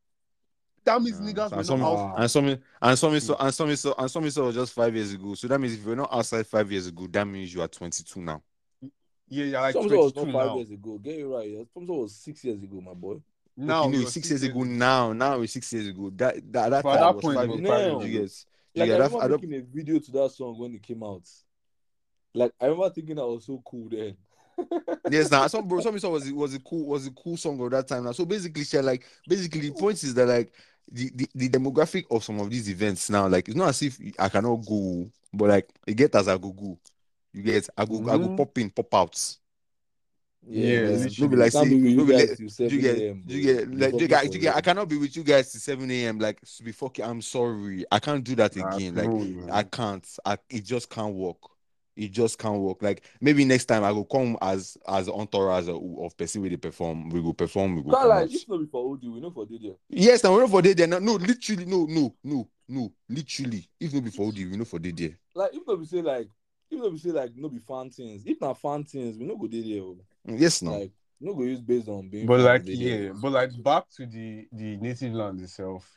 That means Yeah. niggas And were some, not Wow. out. and some, and some, so, and some, so, and some, so was just five years ago. So that means if you're not outside five years ago, that means you are twenty-two now. Yeah, yeah, like Somiso was twenty-two not five now. years ago. Get it right. Yeah. Somiso was six years ago, my boy. Now, okay, no, you're it's six years ago now. Now it's six years ago. That that, that But at time that was point, five it was years. five No. years You ago. guys, you Like get I that. remember I don't. making a video to that song when it came out. Like I remember thinking that was so cool then. Yes, now some bro, some was it was a cool was a cool song of that time. Now, so basically, share like basically the point is that like the, the the demographic of some of these events now, like it's not as if I cannot go, but like it get as I go go, you get I go I go Mhm. pop in pop out. Yeah, Yes. literally. No be like Can't say, be with no you be guys like, till you seven get, a.m. you bro. get, Be like, you fucking get, for you get, I real. cannot be with you guys till seven a.m. Like, be fucking, I'm sorry, I can't do that Ah, again. no, Like, man. I can't. I, it just can't work. It just can't work. Like, maybe next time I will come as as entourage of, of person where they perform. We will perform. We will Can't come lie, out. if not before O D, we know for D J. Yes, now we know for day there. No, no, literally, no, no, no, no, literally. If not before you, we know for day there. Like if not we say like if not we say like no be fan things. If not fan things, we no go D J. oh. Yes, no. Like no go use based on being But fan like, D J. yeah, but like back to the the native land itself.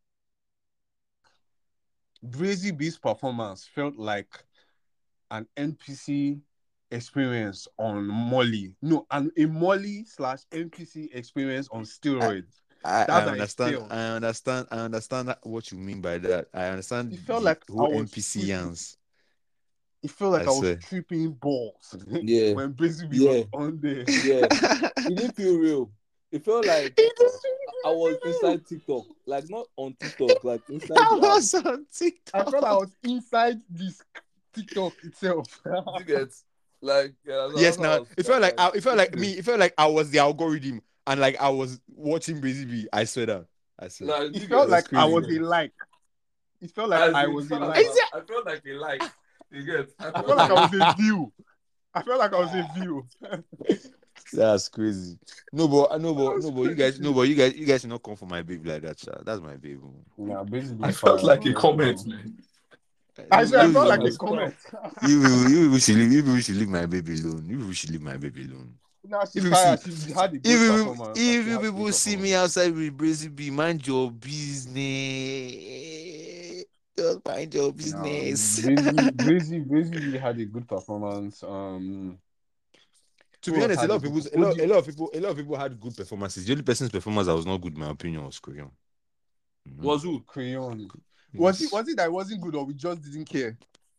Brazy B's performance felt like an N P C experience on Molly. No, an a Molly slash N P C experience on steroids. I, That's I how it understand. felt. I understand. I understand what you mean by that. I understand It felt the like I whole was N P C tripping. yans. It felt like I I, was swear. tripping balls Yeah. when Brazy B Yeah. was on there. Yeah. It didn't feel real. It felt like I was inside TikTok. Like not on TikTok, like inside I the app. was on TikTok. I felt I was inside this TikTok itself. You get like yeah, Yes, that's how I now was- it felt like I, it felt like Yes. me. It felt like I was the algorithm, and like I was watching Brazy B. I swear that. I swear. like, It you felt get- like I crazy. was a like. It felt like As I in, was a felt like. I felt like a like. You get I I felt felt like I was a view. I felt like I was a view. That's crazy. No, but no, but That's no, but you guys, crazy. no, but you guys, you guys should not come for my baby like that, child. That's my baby. Yeah, basically. I felt like a comment, man. I said I You- felt you- like a was- comment. You, you, you, you should leave. You people should leave my baby alone. You people should leave my baby alone. Now she's If you tired. see- She had a good If you, performance. if She you had a people good see me performance. outside with Brazy B, mind your business. Just mind your business. Brazy, Brazy, Brazy had a good performance. Um, To Who be else honest, a had lot a of people, good- a lot, O G a lot of people, a lot of people had good performances. The only person's performance that was not good, in my opinion, was Korean. Mhm. Was who? Crayon. Was Yes. it was it that it wasn't good or we just didn't care?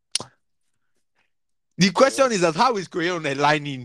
The question is that how is Korean aligning?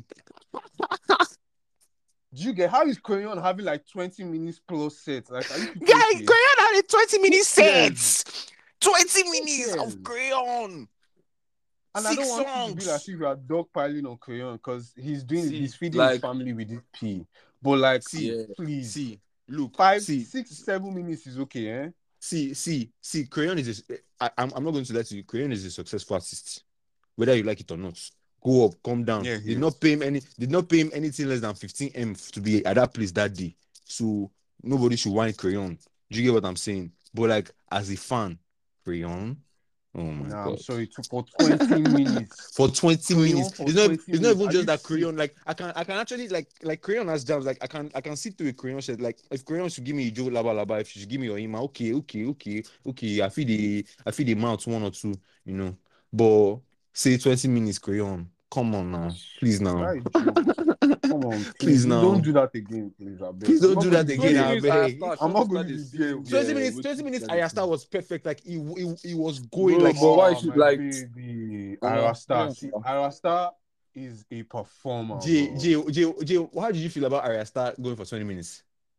Do you get how is Crayon having like twenty minutes plus sets? Like, are you people Guys, okay? Korean had a twenty minute Who cares? set. twenty minutes cares? of Korean. And I Six don't want you to be songs. like if you are dogpiling on Crayon because he's doing See, he's feeding like- his family with this pee. But like, See, Yeah. please, See, look, five, see, six, seven minutes is okay, eh? see, see, see. Korean is. A, I, I'm, I'm not going to let you. Korean is a successful artist, whether you like it or not. go up, come down. Yeah, he Did not is. pay him any. Did not pay him anything less than fifteen m to be at that place that day. So nobody should whine Crayon. Do you get what I'm saying? But like as a fan, Crayon. Oh my Nah, I'm god. sorry. To, for twenty minutes. For twenty Crayon minutes. for It's not twenty it's not minutes. even Are just you that sick? Crayon. Like I can I can actually like like Crayon has jams. Like I can I can see through a Crayon shirt. Like if Crayon should give me a Joe Laba Laba, if she should give me your email, okay, okay, okay, okay. I feel the I feel the mouth one or two, you know. But say twenty minutes Crayon. Come on now. Please now. That is joke. Come on, please. Please now. Don't do that again, please. I beg. Please I'm don't not do gonna that be again, there. I minutes, I beg. start. I'm not going start to the be there. scene, twenty yeah, minutes, which twenty is minutes, kind of Ayasta cool. was perfect. Like he, he, he was going Bro, like but why Oh, should my like baby. come on, Arasta. come See, on. Arasta is a performer, Jay, bro. Jay, Jay, Jay, how did you feel about Ayasta going for twenty minutes?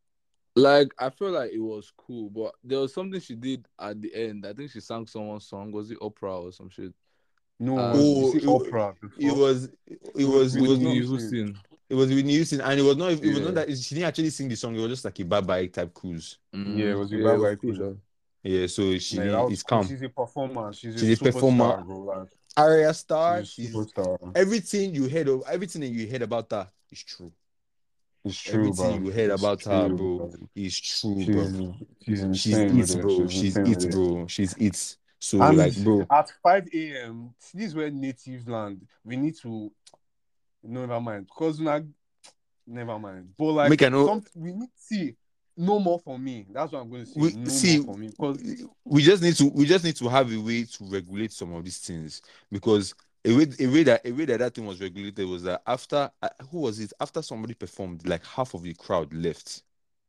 Like I feel like it was cool, but there was something she did at the end. I think she sang someone's song. Was it opera or some shit? No, Uh, was, you Oh, see, it, opera it before. was, it It was was, it was Whitney not, Whitney Houston. Houston. it was Whitney Houston, and it was not, it was not Yeah. that she didn't actually sing the song. It was just like a bye bye type cruise. Mm, Yeah, it was a yeah, it was bye-bye cool, thing. sure. Yeah, so she Yeah, that was it's cool. calm. She's a performer. She's, She's a a performer. superstar, bro. Like, Arya Star, she's a she's superstar. everything you heard of, everything that you heard about her is true. It's true, Everything bro. you heard It's about her, true, bro, bro. is true, She's, bro. she's She's insane with it, it. bro. She's She's insane with it, it. bro. She's it. So And like, bro, at five a.m., this is where native land. We need to, never mind. Because now, never mind. But like, make I know. some, we need to see no more for me. That's what I'm going to say. We No see. more for me. Because We just need to. We just need to have a way to regulate some of these things because a way, a way that a way that that thing was regulated was that after uh, who was it? After somebody performed, like half of the crowd left.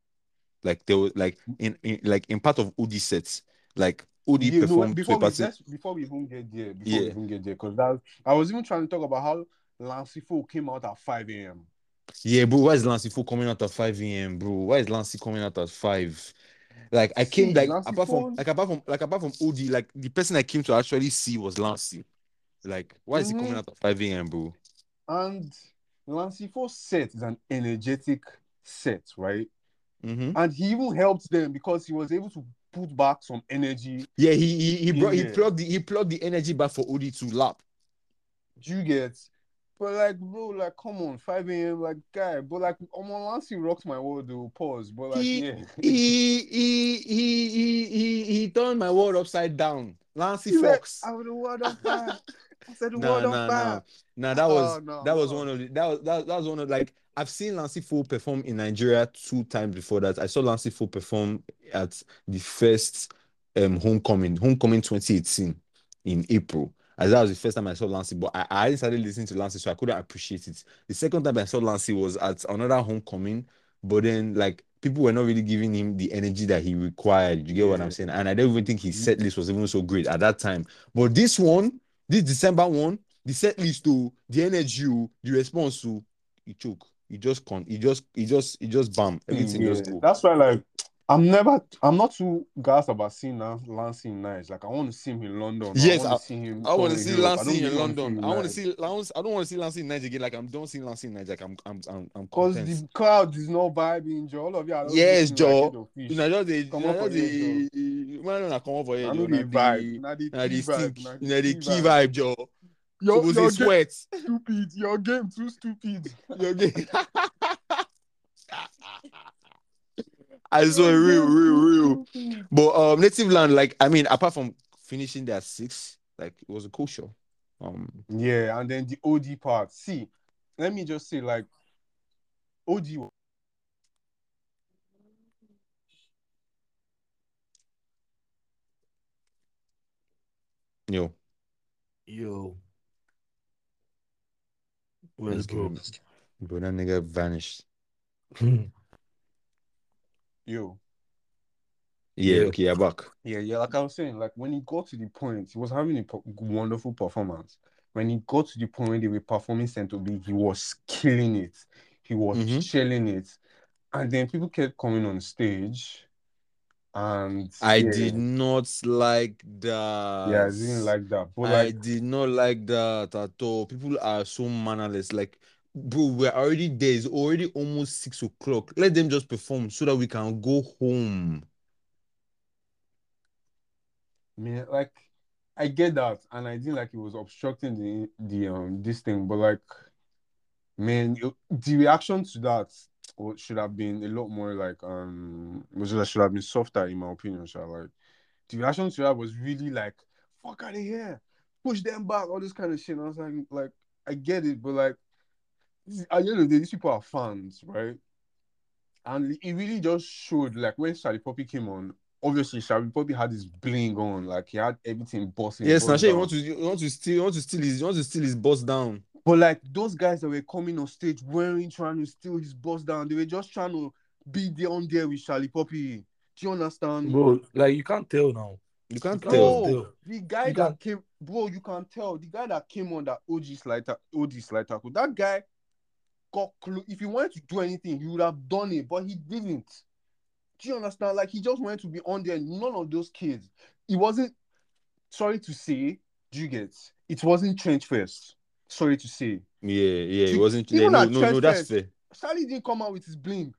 Like they were like in, in like in part of O D sets, like O D you know, performed to a before we party. let's, before we even get there, before we Yeah, even get there, because that I was even trying to talk about how Lancey Folk came out at five a.m. yeah, bro. Why is Lancey Fo coming out at five a m, bro? Why is Lancey coming out at five? Like I came See, like Lancey apart from Folk, like apart from like apart from O D, like the person I came to actually see was Lancey. Like, why is he coming mhm, out at five a m, bro? and Lancey Folk's set is an energetic set, right? Mm-hmm. And he even helped them because he was able to put back some energy. Yeah, he he, he brought he Yeah. plugged the he plugged the energy back for O D to lap. Do you get? But like, bro, like, come on, five a.m. Like, guy, but like, Omar Lancey rocks my world, though. Pause, but like, He, yeah, he he he he he he turned my world upside down. Lancey he said, Fox. "I was the word on fire." I said, "The Nah, word on nah, nah. fire." Nah, that was Oh, no, that was no. one of the that was that, that was one of like I've seen Lancey Fo perform in Nigeria two times before that. I saw Lancey Fo perform at the first um homecoming, homecoming twenty eighteen in April. As that was the first time I saw Lancey, but I, I started listening to Lancey, so I couldn't appreciate it. The second time I saw Lancey was at another homecoming, but then like people were not really giving him the energy that he required. You get what I'm Yeah. saying? And I don't even think his set list was even so great at that time. But this one, this December one, the set list to the energy, oh, the response to he choke. He just con he just he just he just bam. Everything Yeah, just go. that's why, like, I'm never, I'm not too gassed about seeing Lan- Lancey in Nice. Like, I want to see him in London. Yes, I I, want to see him I want somewhere to in see Europe. I Lancey don't in really want to see London. him in I want to Nice. see Lance. I don't want to see Lancey in Nigeria again. Like I'm don't see Lancey in Nigeria. Like I'm I'm I'm I'm Because content. the crowd is not vibing, Joe. All of you are just Yes, looking like Joe. head of You fish. know just the Come you on know for just here, Joe. the man na come up for I here, know Joe. Na the vibe. the Now the na the key vibe. stink. Now Na the the key key vibe. vibe, Joe. Your, Suppose your say game sweat. stupid. Your game too stupid. Your game. I Your swear, real, game real, too real. stupid. But um, Native Land, like I mean, apart from finishing there at six, like it was a cool show. Um, Yeah, and then the O D part. See, let me just say, like, O D. yo, Yo, let's where's give bro? him, bro, that nigga vanished. Yo. Yeah, Yeah. okay, you're back. Yeah, yeah, like I was saying, like when he got to the point, he was having a po- wonderful performance. When he got to the point when they were performing Cento B, he was killing it. He was Mhm. chilling it. And then people kept coming on stage. And I yeah, did not like that. yeah, I didn't like that. But I like, did not like that at all. People are so mannerless. Like, bro, we're already there. It's already almost six o'clock. Let them just perform so that we can go home. man, like I get that, and I didn't like it was obstructing the the um this thing, but like, man, it- the reaction to that wa- should have been a lot more like um was just should have been softer in my opinion. Sha. Like the reaction to that was really like fuck out of here, push them back, all this kind of shit. And I was like, like I get it, but like at the end of the day, these people are fans, right? And it really just showed like when Charlie Poppy came on. Obviously, Charlie Poppy had his bling on, like he had everything bossing. Yes, now bust sure you down. want to you want to steal you want to steal his you want to steal his boss down. But like those guys that were coming on stage weren't trying to steal his boss down. They were just trying to be there on there with Charlie Poppy. Do you understand? Bro, like you can't tell now. You can't You can't tell. just Bro, tell. the guy You that can't- came, bro, you can tell. The guy that came on that O G slide, ta- O G slide tackle, that guy got close. If he wanted to do anything, he would have done it, but he didn't. Do you understand? Like he just wanted to be on there. None of those kids. It wasn't. Sorry to say, do you get? It wasn't trench first. Sorry to say. Yeah, yeah, it You- wasn't. even Yeah, no, at no, no, Trent that's Fest, fair. Charlie didn't come out with his bling.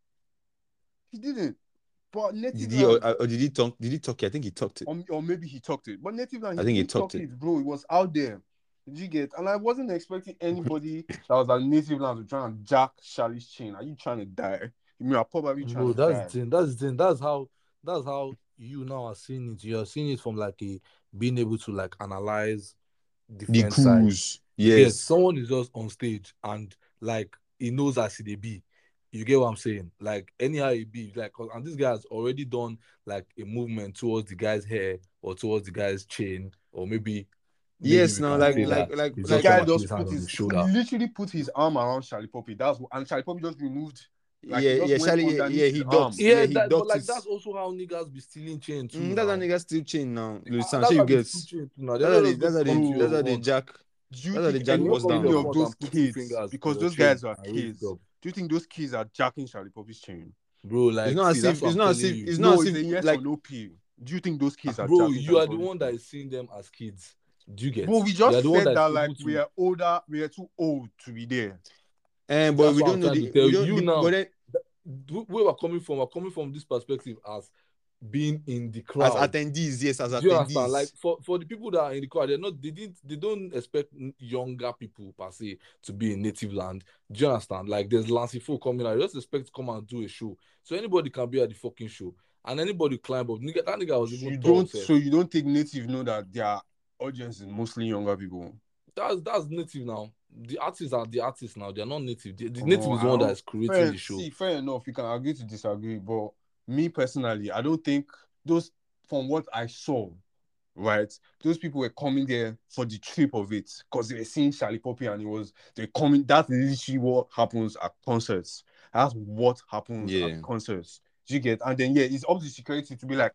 He didn't. But native Did he or, land, or did he talk? Did he talk? I think he talked it. or, or maybe he talked it. But native land, I think he didn't talked talk it. bro. It was out there. Did you get? And I wasn't expecting anybody that was at native land to try and jack Charlie's chain. Are you trying to die? You mean, are probably trying Bro, to that's die. the thing. That's the thing. That's how. That's how you now are seeing it. You are seeing it from like a being able to like analyze The different sides. cruise. Yes, Yes. someone is just on stage and like he knows as he be. You get what I'm saying? Like anyhow it be, like, 'cause- and this guy has already done like a movement towards the guy's hair or towards the guy's chain, or maybe, maybe Yes, we now can like say like that like he's The like just guy trying to put just his put hand on his, his shoulder. he literally put his arm around Charlie Poppy. That's what, and Charlie Poppy just removed. Like, yeah, he just yeah, went Charlie, yeah, underneath yeah, his he arm. docked. Yeah, Yeah, he that, but docked like his. that's also how niggas be stealing chain too Mm, now. that's how niggas still chain now. Ah, Listen, that's sure how you they get. steal chain too now. They That's how don't they. just That's how go they. come to That's your how they front. jack. Do you That's how think they jack They any, don't bust come to any your down. of front those and put two kids, fingers because to your those guys chain are and raise kids, it up. do you think those kids are jacking Charlie Poppy's chain? Bro, It's like, not see, as that's if. what It's I'm not as telling if. you. It's No, not as it's a if. yes Like or no P. Do you think those kids are Bro, jacking you Charlie are the Poppy's one that chain? is seeing them as kids. Do you get? Bro, we You are just the one said that that is like able we to. are older, we are too old to be there. And but That's we what don't I'm know trying the. to tell We don't. you The, now. but then, th- Where we're coming from, we're coming from this perspective as being in the as crowd. attendees, yes, as Do you understand? Like attendees. for, for the people that are in the crowd, they're not they didn't they don't expect n- younger people per se to be in native land. Do you understand? Like there's Lancey folk coming out, you just expect to come and do a show. So anybody can be at the fucking show. And anybody climb up. Nigga, that nigga was even You tall. don't, Self. so you don't think native know that their audience is mostly younger people? That's that's native now. The artists are the artists now. They're not native. The, the Omo, native is the I one that don't- is creating fair, the show. See, fair enough. You can agree to disagree, but me personally, I don't think those, from what I saw, right, those people were coming there for the trip of it because they were seeing Charlie Poppy and it was they coming. That's literally what happens at concerts. That's what happens Yeah. at concerts. Do you get? And then yeah, it's up to security to be like,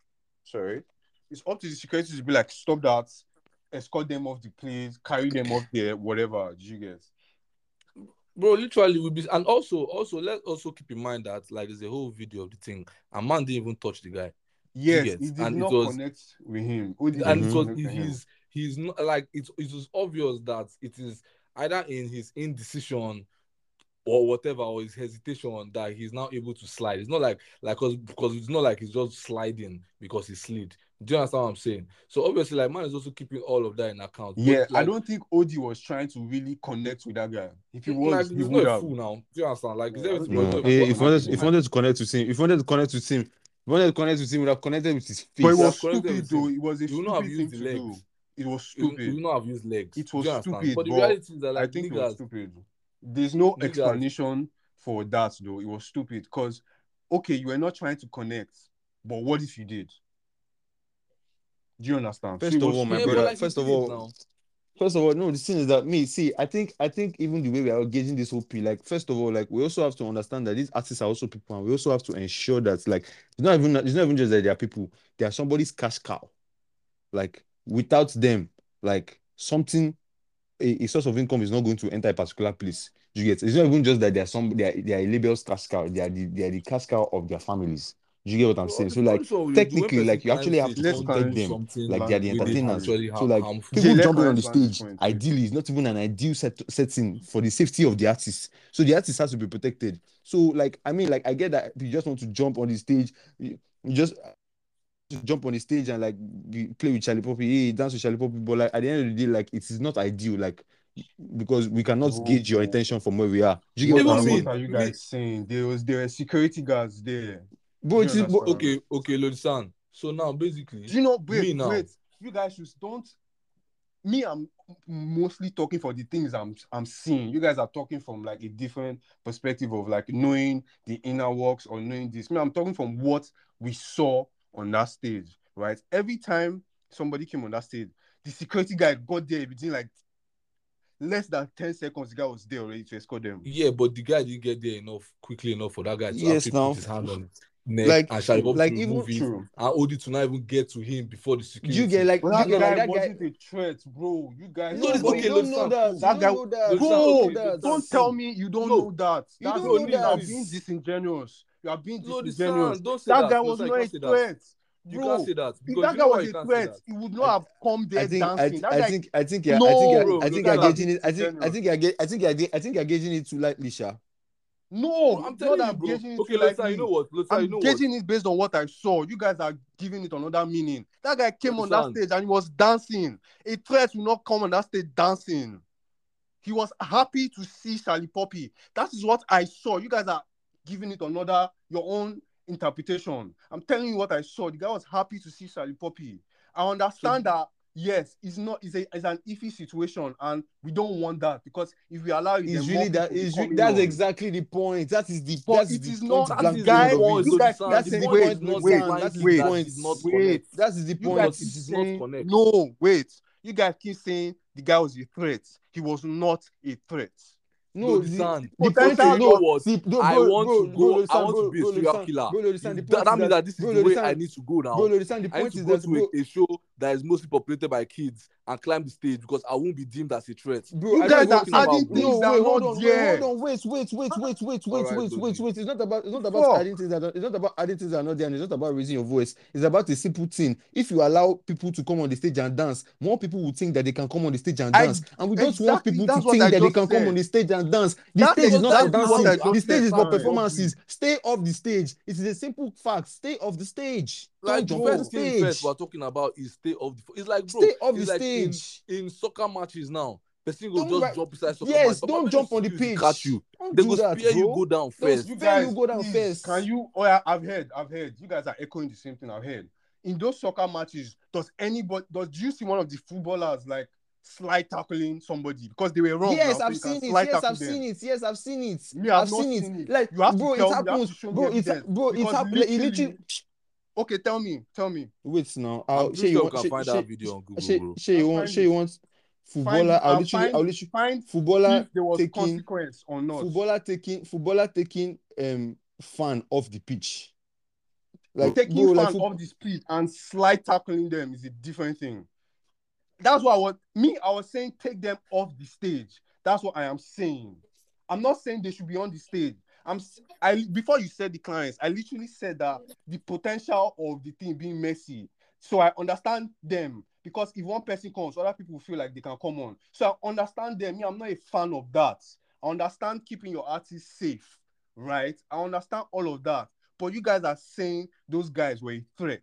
sorry, it's up to the security to be like, stop that, escort them off the place, carry them off there, whatever. Do you get? Bro, literally will be, and also, also let's also keep in mind that like there's a whole video of the thing, and man didn't even touch the guy. Yes, get? he did And it not was- connect with him. Who did And not it was connect with him? he's he's not like it, it was obvious that it is either in his indecision or whatever, or his hesitation that he's now able to slide. It's not like like cause, because it's not like he's just sliding because he slid. Do you understand what I'm saying? So obviously, like man is also keeping all of that in account. But, Yeah, I like, don't think O D was trying to really connect with that guy. If he was, like he he's would not a have. fool now. Do you understand? Like, No, is I don't everything think No, was going eh, to if fucking wanted, happen, if man? wanted to connect with him, if wanted to connect with him, if wanted to connect with him, would have connected with his face. But it He was have connected stupid with him. though. It was a He will not have stupid thing used to the do. legs. It was He will, stupid. he will not have used legs. It Do was you understand? stupid, But the but reality is that I like think it was niggas, stupid. There's no Niggas- explanation for that though. It was stupid because okay, you were not trying to connect, but what if you did? Do you understand? First So it of was all, my yeah, stupid. but brother. like First he of did it all, now. First of all, no, the thing is that me, see, I think I think even the way we are gauging this whole P, like, first of all, like we also have to understand that these artists are also people, and we also have to ensure that like it's not even it's not even just that they are people, they are somebody's cash cow. Like without them, like something a, a source of income is not going to enter a particular place. You get it's not even just that they are some they are, they are a label's cash cow, they are the they are the cash cow of their families. You get what I'm All saying? this- So all like this one we do, when technically, person like you climbs actually have stage to Let's don't protect do them. something Like they are the with it entertainers. actually So like harmful. people let's jumping on the connect to this stage, point, too. ideally, is not even an ideal set setting for the safety of the artist. So the artist has to be protected. So like I mean, like I get that if you just want to jump on the stage, you, you just to jump on the stage and like be, play with Charlie Poppy, hey, dance with Charlie Poppy, but like at the end of the day, like it is not ideal, like because we cannot Bro, gauge your intention from where we are. Do you get what, what I'm Even are, me, what saying? are you me, guys saying? There was there were security guards there. Bro, Do it you is, but, understand? okay, okay, Lodisan. So now Do basically, you know? Wait, me now. wait. You guys should don't. Me, I'm mostly talking for the things I'm I'm seeing. You guys are talking from like a different perspective of like knowing the inner works or knowing this. Me, I'm talking from what we saw on that stage, right? Every time somebody came on that stage, the security guy got there within like less than ten seconds. The guy was there already to escort them. Yeah, but the guy didn't get there enough quickly enough for that guy to yes, actually now, put his hand on his neck like, and Charlie Poppy like to even remove it True. and Odi to not even get to him before the do security. you get like, But do you that get guy like that guy? wasn't a threat, bro. You guys. No, No, this- but okay, you don't know Lodisan, that. that You guy, don't know that. Lodisan, You bro. don't okay, know that. Don't Lodisan, tell me you don't No. know that. You That's don't the know thing. You are that. being disingenuous. You are being Lodisan, disingenuous. don't say That that. guy was Lodisan, you not a can't say that. threat, You bro. can't say that If because that you guy know why was you a can't say threat, that. he would not I- have come there I think I, dancing. That I guy, think I think yeah, I no, think I, Bro, I think you you're guys are gauging being it. I think I disingenuous. think you're, ga- I think you're, I think you're gauging it too lightly, Sha. No, Bro, I'm it's not telling that you, I'm bro. gauging it Okay, too Lodisan, lightly. you know what? Lodisan, I'm you know what? gauging it based on what I saw. You guys are giving it another meaning. That guy came on that Lodisan. stage and he was dancing. A threat will not come on that stage dancing. He was happy to see Charlie Poppy. That is what I saw. You guys are giving it another, your own interpretation. I'm telling you what I saw. The guy was happy to see Charlie Poppy. I understand So- that, yes, it's not, it's, a, it's an iffy situation, and we don't want that because if we allow it, It's then really more that. people will It's be re- coming that's on. exactly the point. That is the. But That's it the is point not, That blank is period guys, of point, it. you guys Lodisan. That's The the point wait, is point, not wait, Lodisan. That's implying the wait, that point. it did not wait. connect. That is the You point. guys Because keep it did not saying, connect. no, wait. You guys keep saying the guy was a threat. He was not a threat. No, the, Lodisan, the okay, point potential is you know no. what? See, no, I bro, want bro, to bro, go. I Lodisan, want bro, to be a bro, serial Lodisan, killer. bro, Lodisan. The That, point that is means that, that this is bro, the way I Lodisan, need to go now. bro, Lodisan. The I need point to is go that, to bro, a, a show that is mostly populated by kids and climb the stage because I won't be deemed as a threat. bro, You I guys don't are even talking adding about, things no, that wait, are hold not on, wait, hold there. on, wait, wait, wait, wait, wait, wait, All right, wait, wait, Lodi. wait. It's not about, it's not about Fuck. adding things that are, it's not about adding things that are not there, and it's not about raising your voice. It's about a simple thing. If you allow people to come on the stage and dance, more people will think that they can come on the stage and I dance, and we don't want exactly people to that's what think I that they just can come on said. the stage and dance. The That's stage is not for exactly what dancing. I The just stage said, is for Clarence. performances. Stay off the stage. It is a simple fact. Stay off the stage. Like Don't the jump on the first thing stage. first we're talking about is stay off the. It's like bro, Stay off the it's like in, stage. in soccer matches now. Person go Don't just right- jump inside soccer Yes, match. But don't when jump the on the security pitch. catch you, Don't they do go that, spear you bro. go down Don't first. You Spare guys, you go down please, first. can you? Oh yeah, I've heard, I've heard. You guys are echoing the same thing I've heard. In those soccer matches, does anybody, does you see one of the footballers like slide tackling somebody because they were wrong? Yes, now, so I've you can seen it. slide Yes, tackle I've them. seen it. Yes, I've seen it. Me, I've I've not seen seen it. it. Like, You have bro, to it tell me. You have happens. to show me Bro, it's evidence. bro, it's Because happening. Like, it literally, literally. okay, tell me, tell me. Wait now. I'm I'll pretty Shay, you sure we want can Shay, find Shay, that video on Google, Shay, bro. Shay, you I'll want find Shay, it. you want Find footballer. it I'll and literally, find I'll literally find footballer if there was taking consequence or not. footballer taking footballer taking um fan off the pitch. Like, Taking bro, like fan fo- off the speed and slide tackling them is a different thing. That's what I was me. I was saying take them off the stage. That's what I am saying. I'm not saying they should be on the stage. I'm s- I before you said the clients, I literally said that the potential of the thing being messy. So I understand them because if one person comes, other people feel like they can come on. So I understand them. Me, I'm not a fan of that. I understand keeping your artists safe, right? I understand all of that. But you guys are saying those guys were a threat.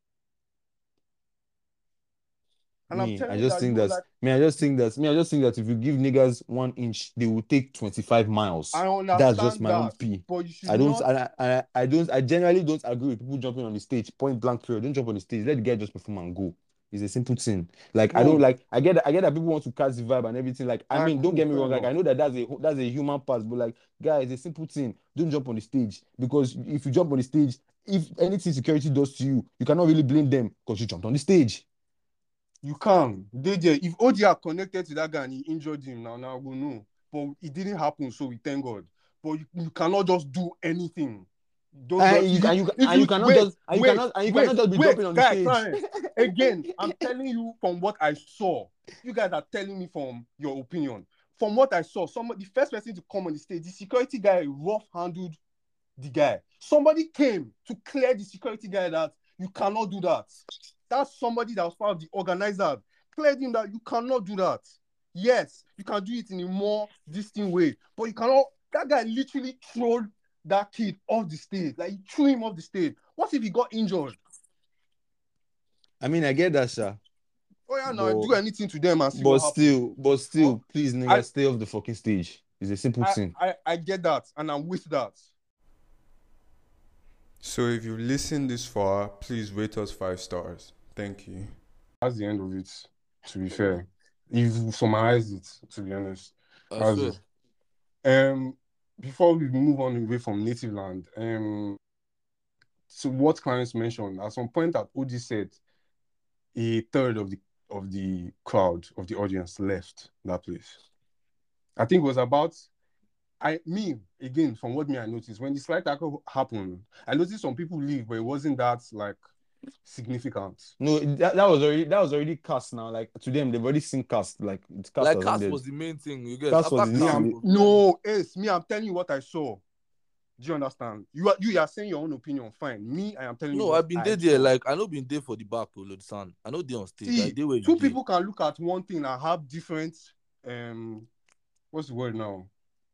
And I'm me, I telling you just that think you that like me, I just think that me, I just think that if you give niggas one inch, they will take twenty-five miles. I That's just understand my own that, P. but you should I don't, not. I, I, I don't, I generally don't agree with people jumping on the stage, point blank period. Don't jump on the stage. Let the guy just perform and go. It's a simple thing. Like, I don't Bro, like, I get, that- I get that people want to catch the vibe and everything. Like, I Ah, mean, don't cool, get me fair wrong. Like, enough. I know that that's a, that's a human pass, but like, guys, it's a simple thing. Don't jump on the stage because if you jump on the stage, if anything security does to you, you cannot really blame them because you jumped on the stage. You can. D J, if O G are connected to that guy and he injured him, now, now we'll know. But it didn't happen, so we thank God. But you, you cannot just do anything. Don't And just, you, if and you, if and you cannot wait, just, and you wait, cannot, and you wait, cannot just be wait, jumping on the guy, stage. Clarence, again, I'm telling you from what I saw. You guys are telling me from your opinion. From what I saw, somebody, the first person to come on the stage, the security guy rough handled the guy. Somebody came to clear the security guy that you cannot do that. That's somebody that was part of the organizer. Cleared him that you cannot do that. Yes, you can do it in a more distinct way, but you cannot. That guy literally threw that kid off the stage. Like, he threw him off the stage. What if he got injured? I mean, I get that, sir. Oh yeah, no, But- do anything to them and see But what happens. still, but still, please, nigga, I- stay off the fucking stage. It's a simple I, thing. I, I get that, and I'm with that. So if you've listened this far, please rate us five stars. Thank you. That's the end of it, to be fair. If you summarize it, to be honest. I That's swear. it. Um, before we move on away from native land, um, so what Clarence mentioned, at some point that Odi said a third of the of the crowd, of the audience left that place. I think it was about I me again from what me I noticed when the slide tackle happened, I noticed some people leave, but it wasn't that like significant. No, that, that was already that was already cast now. Like to them, they've already seen cast. Like it's cast Like has cast ended. was the main thing. You get Cast after was the cast Me, Yeah, I'm, was- no, Ace, me, I'm telling you what I saw. Do you understand? You are you are saying your own opinion, fine. Me, I am telling you. No, what I've been I there, there. saw. Like I know, been there for the back, oh, Lord San. I know they on stage. See, I dey where you two dey. people can look at one thing and have different um what's the word now?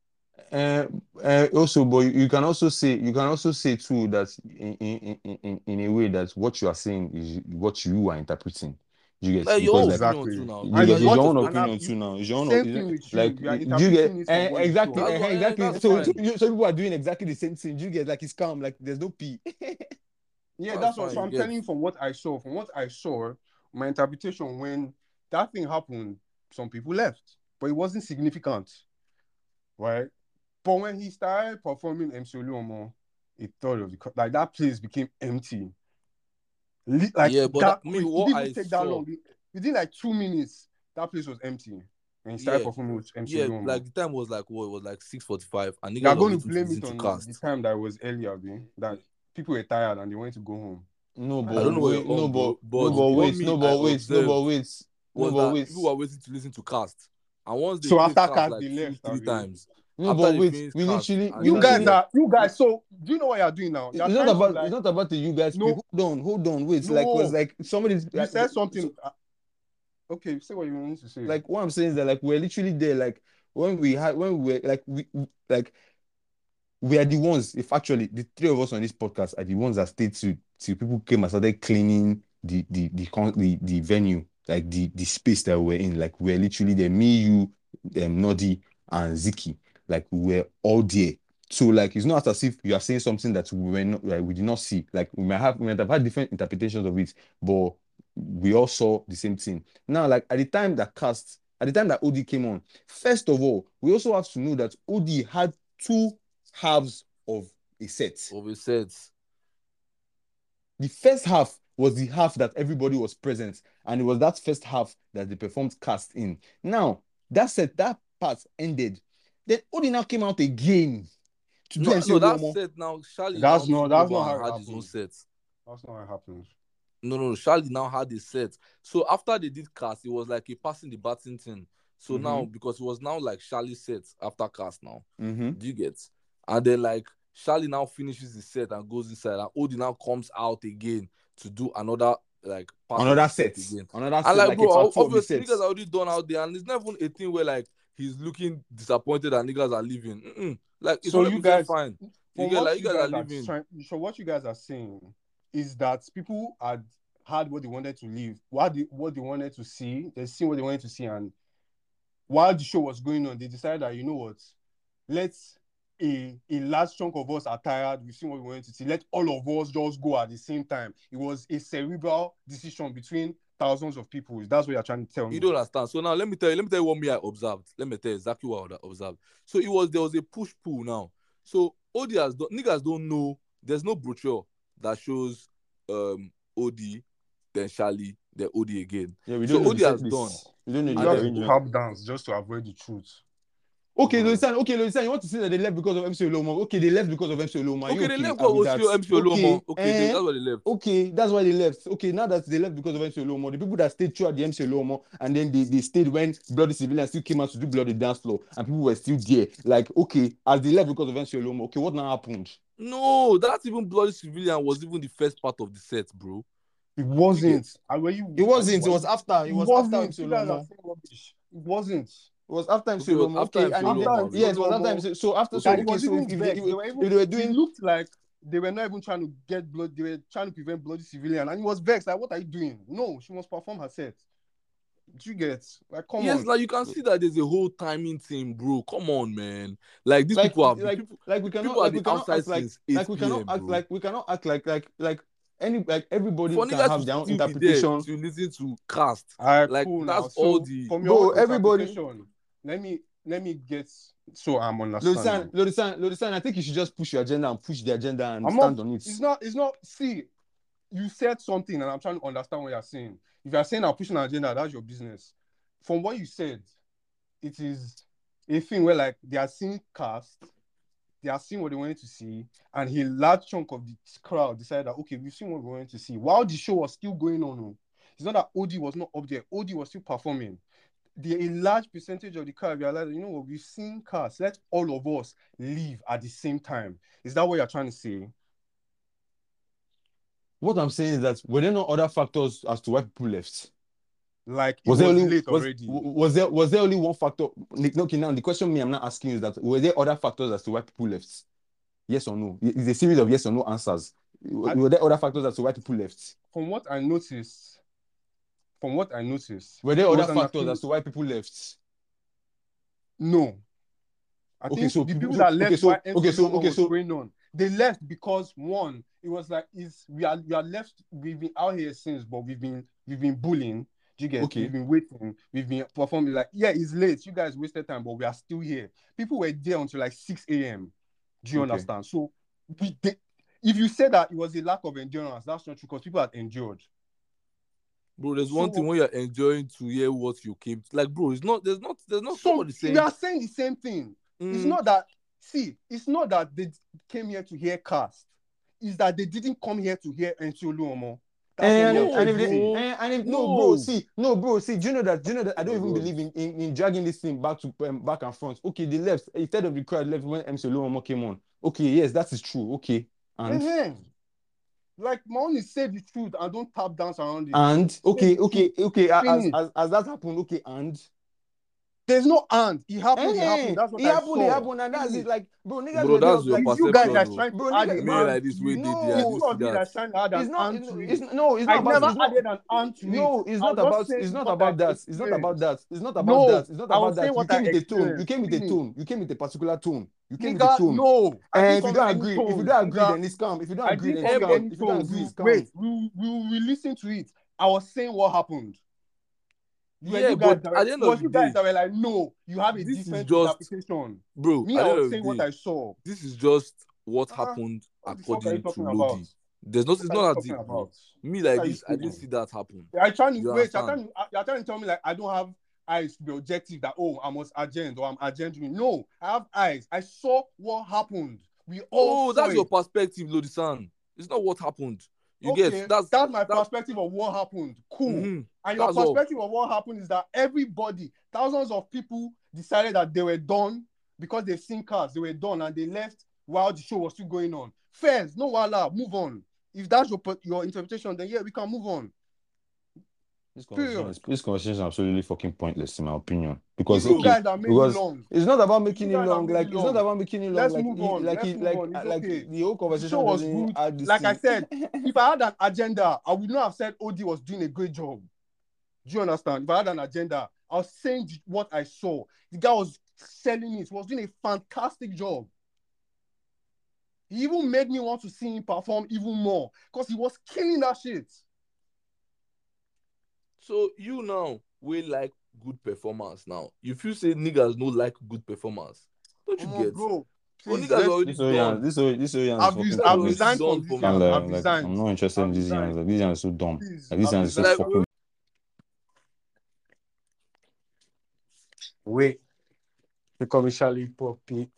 Uh, uh, also, but you, you can also say you can also say too that in, in, in, in, in a way that what you are saying is what you are interpreting. You get Like your because own like Exactly. opinion too now. you And get you it's watch your it own and opinion have- too now. It's your own Same it's- thing with you. like You are you interpreting get it from eh, what you exactly saw. That's eh, what- eh, exactly. that's So, fine. so, you- so people are doing exactly the same thing. You get like it's calm, like there's no P. Yeah, That's that's what fine, so you I'm get. telling you from what I saw. From what I saw, my interpretation when that thing happened, some people left, but it wasn't significant, right? But when he started performing M C Oluomo, a third of the co- like that place became empty. Li- Like Yeah, but that that- me, quick. what It didn't I even take saw- that long. Within like two minutes, that place was empty. When he started Yeah. performing with M C Yeah, Oluomo. like the time was like what? It was like six forty-five, and niggas You're were going to waiting to blame listen it to on cast. the time that was earlier, B, that people were tired and they wanted to go home. No, but I don't know what wait, you're no, on, but bro, but no, but what wait, me no, I but wait, no, observed but wait, no, was but that wait. people were waiting to listen to cast, and once they So played after cast cast, like they two, left, three abi? times, No, after but they wait, finished we cast, literally, and we You then guys they literally, are, you guys. So do you know what you're doing now? You're it's not trying about to, like, it's not about the you guys. No. Hold on, hold on, wait. No. Like, cause like somebody's you like, said something. so- uh, okay, say what you want to say. like what I'm saying is that like we're literally there. Like when we had when we were like we we- like we are the ones. If actually the three of us on this podcast are the ones that stayed to till people came and started cleaning the the the con- the, the venue, like the the space that we're in. Like we're literally there. Me, you, um, Nodi, and Ziki. Like we're all there. So like it's not as if you are saying something that we were not like we did not see. Like we might have we might have had different interpretations of it, but we all saw the same thing. Now, like at the time that cast, at the time that O D came on, first of all, we also have to know that O D had two halves of a set. over said, The first half was the half that everybody was present, and it was that first half that they performed cast in. Now, that set, that part ended. Then O D now came out again to do no, M C no, that Oluomo. set now. Charlie That's now not- took that's over not and how it had his own happens. set. That's not what happens. No, no, Charlie now had a set. So after they did cast, it was like a passing the baton thing. So Mhm. now, because it was now like Charlie's set after cast now. Mm-hmm. Do you get? And then like Charlie now finishes the set and goes inside, and Odi now comes out again to do another like part of Another the set. again. Another set, And like, like, bro, a part two of the obviously sets. niggas are already done out there, and it's not even a thing where like he's looking disappointed and niggas are leaving. Mm-mm. Like it's So so you you guys- fine. You From get what like you you guys are guys are leaving. trying, so what you guys are saying is that people had had what they wanted to leave, what they, what they wanted to see, they seen what they wanted to see, and while the show was going on, they decided that, you know what, let's a a large chunk of us are tired, we've seen what we wanted to see, let all of us just go at the same time. It was a cerebral decision between thousands of people. That's what you're trying to tell me. You don't understand. So now let me tell you, let me tell you what me I observed. Let me tell you exactly what I observed. So it was there was a push pull now. So O D has don't niggas don't know. There's no brochure that shows um O D, then Charlie, then O D again. Yeah, we So don't know O D the set has list. done. We don't know You the just arrangement. tap dance just to avoid the truth. Okay, Mhm. Loisan, okay, Loisan, you want to say that they left because of M C Oluomo? Okay, they left because of M C Oluomo. Are you Okay, they left Ah, with because that? M C Oluomo. Okay, eh? they, that's why they left. Okay, that's why they left. Okay, now that they left because of M C Oluomo, the people that stayed throughout the M C Oluomo, and then they, they stayed when Bloody Civilians still came out to do Bloody Dance Floor, and people were still there. Like, okay, as they left because of M C Oluomo, okay, what now happened? No, that even Bloody Civilian was even the first part of the set, bro. It wasn't. And when you, It wasn't. It was after. It was after M C You guys are Oluomo. saying rubbish. It wasn't. It was after M C Okay, it was Oluomo. after Okay, M C and then- Oluomo. yes, it was after M C. So after, so That it okay, was so even if, if, vexed. they, They were if even- they were It doing looked like they were not even trying to get blood. They were trying to prevent bloody civilian, and he was vexed. Like, what are you doing? No, she must perform her set. Do you get? Like, come Yes, on. like you can see that there's a whole timing thing, bro. Come on, man. Like these Like, people have like, people, like we cannot, people are like we the cannot outside act like, since like eight we p cannot m, act bro. like we cannot act like, like, like any, like everybody For can niggas have to their own still be there interpretation. to listen to cast, Alright, like cool now. that's all So the from Bro, your own everybody- interpretation, let me let me get so I'm Lodisan, understanding. Lodisan, Lodisan, I think you should just push your agenda and push the agenda and I'm stand not. on it. It's not. It's not. See, you said something, and I'm trying to understand what you're saying. If you're saying I'm pushing an agenda, that's your business. From what you said, it is a thing where like they are seeing cast, they are seeing what they wanted to see, and a large chunk of the crowd decided that okay, we've seen what we wanted to see. While the show was still going on, oh, it's not that O D was not up there. O D was still performing. The a large percentage of the crowd realized, you know what, we've seen cast. Let all of us leave at the same time. Is that what you're trying to say? What I'm saying is that were there no other factors as to why people left? Like it Was was, there only late was, already. was there was there only one factor? Nick, okay, now the question me I'm not asking you is that were there other factors as to why people left? Yes or no? It's a series of yes or no answers. I- Were there other factors as to why people left? From what I noticed, from what I noticed, Were there it other was an factors appeal- as to why people left? No. I Okay, think so the people- people so- that left okay, so- while M C okay, so- Loma okay, was so- going on, they left because one, it was like is we are we are left, we've been out here since, but we've been we've been bullying. Do you get? Okay. We've been waiting, we've been performing. Like, yeah, it's late. You guys wasted time, but we are still here. People were there until like six a.m. Do you Okay. understand? So we they, if you say that it was a lack of endurance, that's not true because people had endured. bro. There's one So- thing when you're enjoying to hear what you came to. Like, bro, it's not. There's not. There's not So somebody saying. we are saying the same thing. It's Mm, not that, see, it's not that they came here to hear cast. It's that they didn't come here to hear M C Oluomo. That's And, what No, we are and if they, bro. and, and if, no, No. bro, see, no, bro, see, do you know that, do you know that I don't Oh, even God. believe in, in, in dragging this thing back to um, back and front. Okay, they left. A third of the crowd left when M C Oluomo came on. Okay, yes, that is true. Okay, and saying. Like, my own is say the truth and don't tap dance around it. and okay, the okay, okay. As, Finish. as as that happened, okay, and There's no and. It happened, it Eh, happened. That's what it I happened, saw. it happened, and that's Finish. it. Like, bro, niggas Bro, were there, that's your like, It's you guys perception, that's though. trying to Bro, add nigga- an Me and like to this way it. they No, there. I It's didn't two see of you that. that's trying to add an it's not, and to it's, it. no, it's I not about, never it's not, added an and to no, it. it's I not was just about, saying it's not what about I that. It's not about experienced. that. It's not about No, that. It's not I was about that. saying You what came I with a tone. You experienced. came with a Finish. tone. You came with a particular tone. You came with a Nigga, tone. no. I And didn't if you come don't with agree, any if you tone, don't agree, nigga. then it's calm. If you don't I agree, didn't then come it's with calm. any If you don't tone. agree, We, it's calm. wait, we we we listen to it. I was saying what happened. You were Yeah, you guys but that were, at the end it of was the you guys day, that were like, no, you have a this is different just- interpretation. bro. Me, At I the end was of saying the what day, I saw. this is just what Uh-uh. happened What the fuck are you according to talking Lodi. about? There's not. It's What are you not that talking deep, bro. about? Me What like are you this, I didn't saying? see that happen. Are you trying to You wait? You're understand? trying, you're trying to tell me like I don't have eyes to be objective. That oh, I must agenda or I'm agending. No, I have eyes. I saw what happened. We all Oh, saw that's it. your perspective, Lodi-san. It's not what happened. You Okay, get that's that's my that- perspective of what happened. Cool. Mhm. And your That's all. perspective of what happened is that everybody, thousands of people decided that they were done because they've seen cars, they were done and they left while the show was still going on. First, no wala, move on. If that's your your interpretation, then yeah, we can move on. This conversation, Period. is, this conversation is absolutely fucking pointless in my opinion. Because You okay, guys are making because long. it's not about making You it guys are long. Like making it's long. not about making it long. Let's like move he, on. like Let's he, move like on. It's like okay. the whole The conversation show was doesn't good. add this Like I thing. said, if I had an agenda, I would not have said O D was doing a great job. Do you understand? If I had an agenda, I was saying what I saw. The guy was selling it. He was doing a fantastic job. He even made me want to see him perform even more because he was killing that shit. So you now will like good performance now. If you say niggas no like good performance, don't you Come on, get? bro. Oh, Please, niggas let's- already This Oyan, done. this Oyan, this Oyan is I've, fucking res- I've I've pointless. resigned done from for this me. young. Can't lie, I've like, resigned. I'm not interested in I've these resigned. yans. Like, these yans are so dumb. Please, Like, these I've yans are so resigned. fucking. Wait. They call me Charlie Poppy.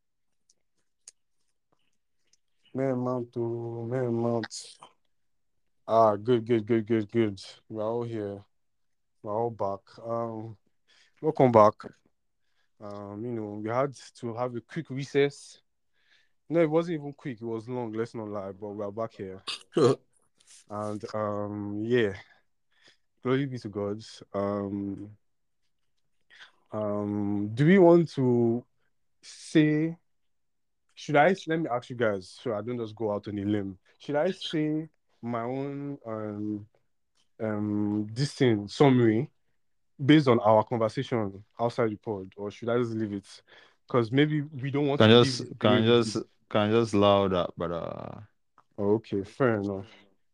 Man mount to man mount. Ah, good, good, good, good, good. We're all here. We're all back. Um, welcome back. Um, you know, we had to have a quick recess. No, it wasn't even quick. It was long. Let's not lie. But we're back here. And um, yeah, glory be to God. Um, um, do we want to say should I let me ask you guys so I don't just go out on a limb. Should I say my own um um this thing summary based on our conversation outside the pod, or should I just leave it? Because maybe we don't want Can to leave just it the way can we did. just can just allow that, but uh, Oh, okay, fair enough.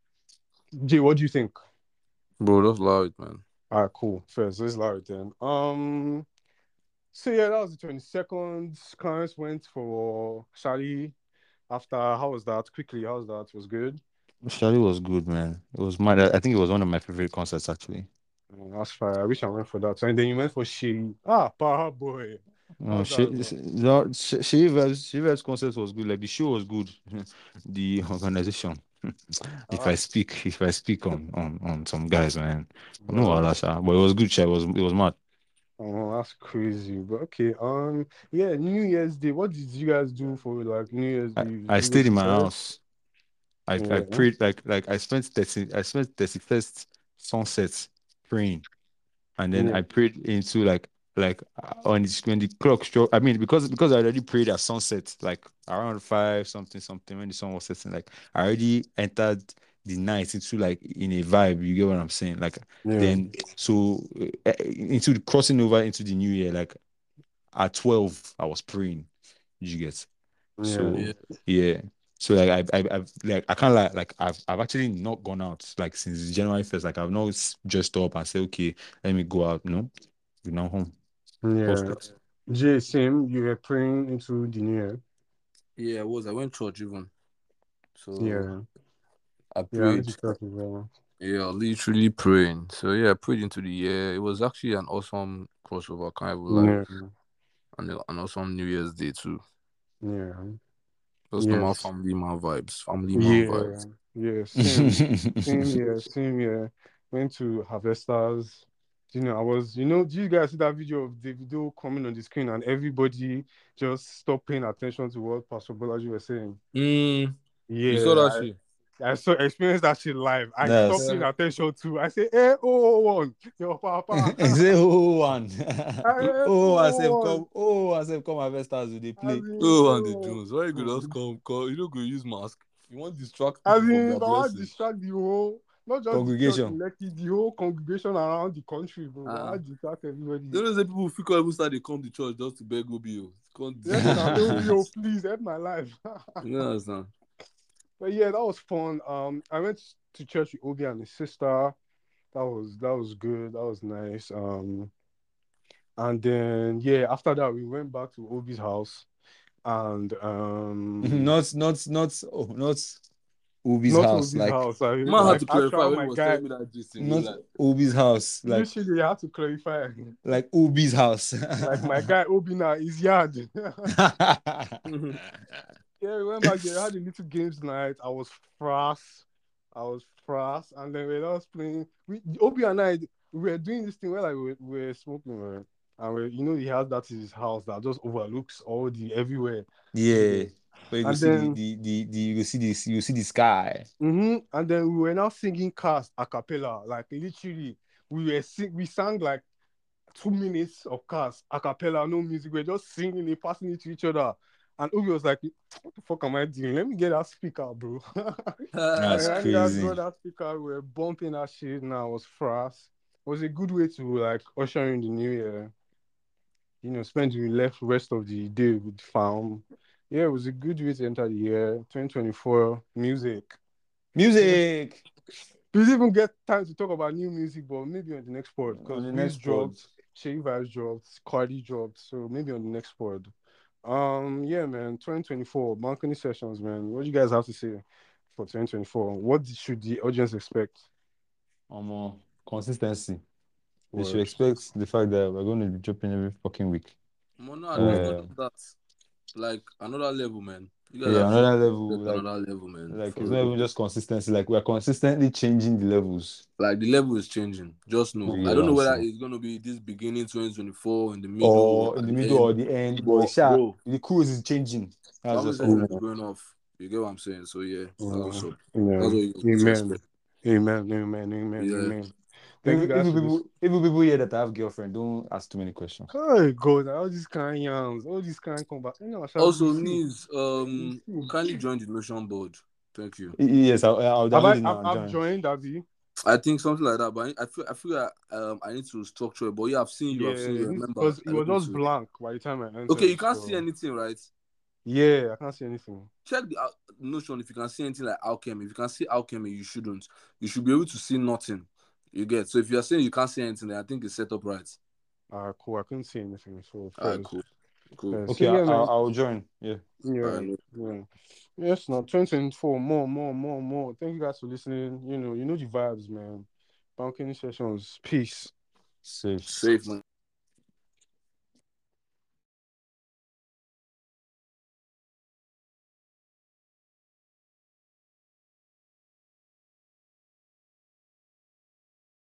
Jay, what do you think? Bro, just allow it, man. All right, cool. Fair. So let's allow it then. Um. So yeah, that was the twenty-second. Clarence went for Shali. After, how was that? Quickly, how was that? Was good. Shadi was good, man. It was my I think it was one of my favorite concerts actually. Oh, that's fine. I wish I went for that. And then you went for Shay. Ah, Power Boy. No, How's she, that as she, well? no, she, Shiva's Shiva's concert was good. Like the show was good. The organization. If I Ah, speak, if I speak on on on some guys, man, no, bro. Alasha, but it was good. Sha. It was it was mad. Oh, that's crazy. But okay. Um. Yeah. New Year's Day. What did you guys do for like New Year's I, Day? Did I you go stayed to in my church? house. I I Yeah. prayed like like I spent thirty I spent thirty first sunset praying, and then Yeah. I prayed into like like uh, on the, when the clock struck. I mean, because because I already prayed at sunset, like around five something something when the sun was setting. Like I already entered the night into like in a vibe. You get what I'm saying? Like Yeah. then so uh, into the crossing over into the new year. Like at twelve, I was praying. You get Yeah. so Yeah. yeah. So like I I I've like I can't like like I've I've actually not gone out like since January first. Like I've not s- dressed up and say okay, let me go out. No, we're now home. Yeah. Posted. Jay, same. You were praying into the New Year. Yeah, I was. I went church even. So Yeah. I Yeah. I went prayed. to church as well. Yeah, literally praying. So yeah, I prayed into the year. It was actually an awesome crossover, can't even lie. Yeah. And an awesome New Year's Day too. Yeah. Just normal Yes. family man vibes. Family man Yeah. vibes. Yeah. Same. Same here. Same here. Went to Harvesters. You know, I was, you know, do you guys see that video of the video coming on the screen and everybody just stopped paying attention to what Pastor Bolaji was saying? Mm, you saw that Yeah, shit? I, I saw experienced that shit live. I stopped That's paying Yeah. attention to. I say, eh, oh, oh, one, your papa. I say oh one. Eh, Oh I say oh, one. come oh I say come Harvesters they As play. in, Oh, and the oh, Jones. Why you could just one. come, come? You don't go use mask. You want to distract As people from in, their if I want to blessing. distract the whole, not just the church in Congregation. Lekki, the whole congregation around the country, bro. I Uh, want to distract everybody. you know, say people frequently even start they come to church just to beg Obi. Can't Yes, deceive now, people. yo, please help my life. You understand? But yeah, that was fun. Um, I went to church with Obi and his sister. That was that was good. That was nice. Um, and then yeah, after that we went back to Obi's house, and um, Not not not oh, not Ubi's not house. Obi's Like house, like Man had like to like clarify actual when he my was guy. telling me that gist in real not life. Ubi's house. Like Literally, I had to clarify. like Ubi's house. Like my guy Obi now, his yard. Yeah, we went back there. I had a little games night. I was fast. I was fast. And then we were just playing. We, Obi and I, we were doing this thing where like we, we were smoking, right? And we, you know, he has that in his house that just overlooks all the everywhere. Yeah. But you go And see the then, the the, the you go see this you see the sky. mm-hmm, and then we were now singing cast a cappella. Like literally, we were sing, we sang like two minutes of cast a cappella, no music. We were just singing it, passing it to each other. And Ubi was like, what the fuck am I doing? Let me get that speaker, bro. That's And I guys crazy. got that speaker. We were bumping that shit. Now it was fast. It was a good way to like usher in the new year. You know, spend the left rest of the day with fam. Yeah, it was a good way to enter the year. twenty twenty-four music. Music We didn't even get time to talk about new music, but maybe on the next pod. on Because the Wiz next pod. dropped, Shay Vibes dropped, Cardi dropped. So maybe on the next pod. Um, yeah, man, twenty twenty-four, balcony sessions, man. What do you guys have to say for twenty twenty-four? What should the audience expect? Um, consistency. They should Word. expect the fact that we're going to be dropping every fucking week. Man, no, Mm. not Uh, just that. Like another level, man. You guys yeah, have another to level. expect Like, another level, man. like For it's not real. even just consistency. Like we're consistently changing the levels. Like the level is changing. Just know. You I get don't what know I'm whether saying? it's gonna be this beginning twenty twenty-four, in the middle, Or or in at the the middle end. or the end, but But sha, bro, the cruise is changing. That's family just session all. will be going off. You get what I'm saying? So yeah, that's what's Mm. up. Yeah. That's what you guys need to Amen. expect. Amen. Amen. Amen. Yeah. Amen. Thank you Even, guys even for this. people, even people here that have girlfriend, don't ask too many questions. Oh God, all these kind of yams, all these kind of come back. You know, shall Also, we see? Niz, um, We see. kindly join the Notion board. Thank you. Y- Yes, I'll, I'll Have download I? it now I've, and I've join. joined, have you? I think something like that, but I, I feel I feel like um I need to structure it. But yeah, I've seen you. I've seen you. Yeah, Remember, because it I was don't need just to. blank by the time I entered. Okay, you can't so- see anything, right? Yeah, I can't see anything. Check the uh, Notion if you can see anything like Alchemy. If you can see Alchemy, you shouldn't. You should be able to see nothing. You get. So if you're saying you can't see anything, then I think it's set up right. Ah, cool. I couldn't see anything. So, All right, first- cool, cool. yeah, Okay, so, yeah, I'll, man. I'll, I'll join. Yeah. Yeah, All right. yeah. Yes, now twenty twenty-four, more, more, more, more. Thank you guys for listening. You know, you know the vibes, man. Balcony sessions. Peace. Safe. Safe, man.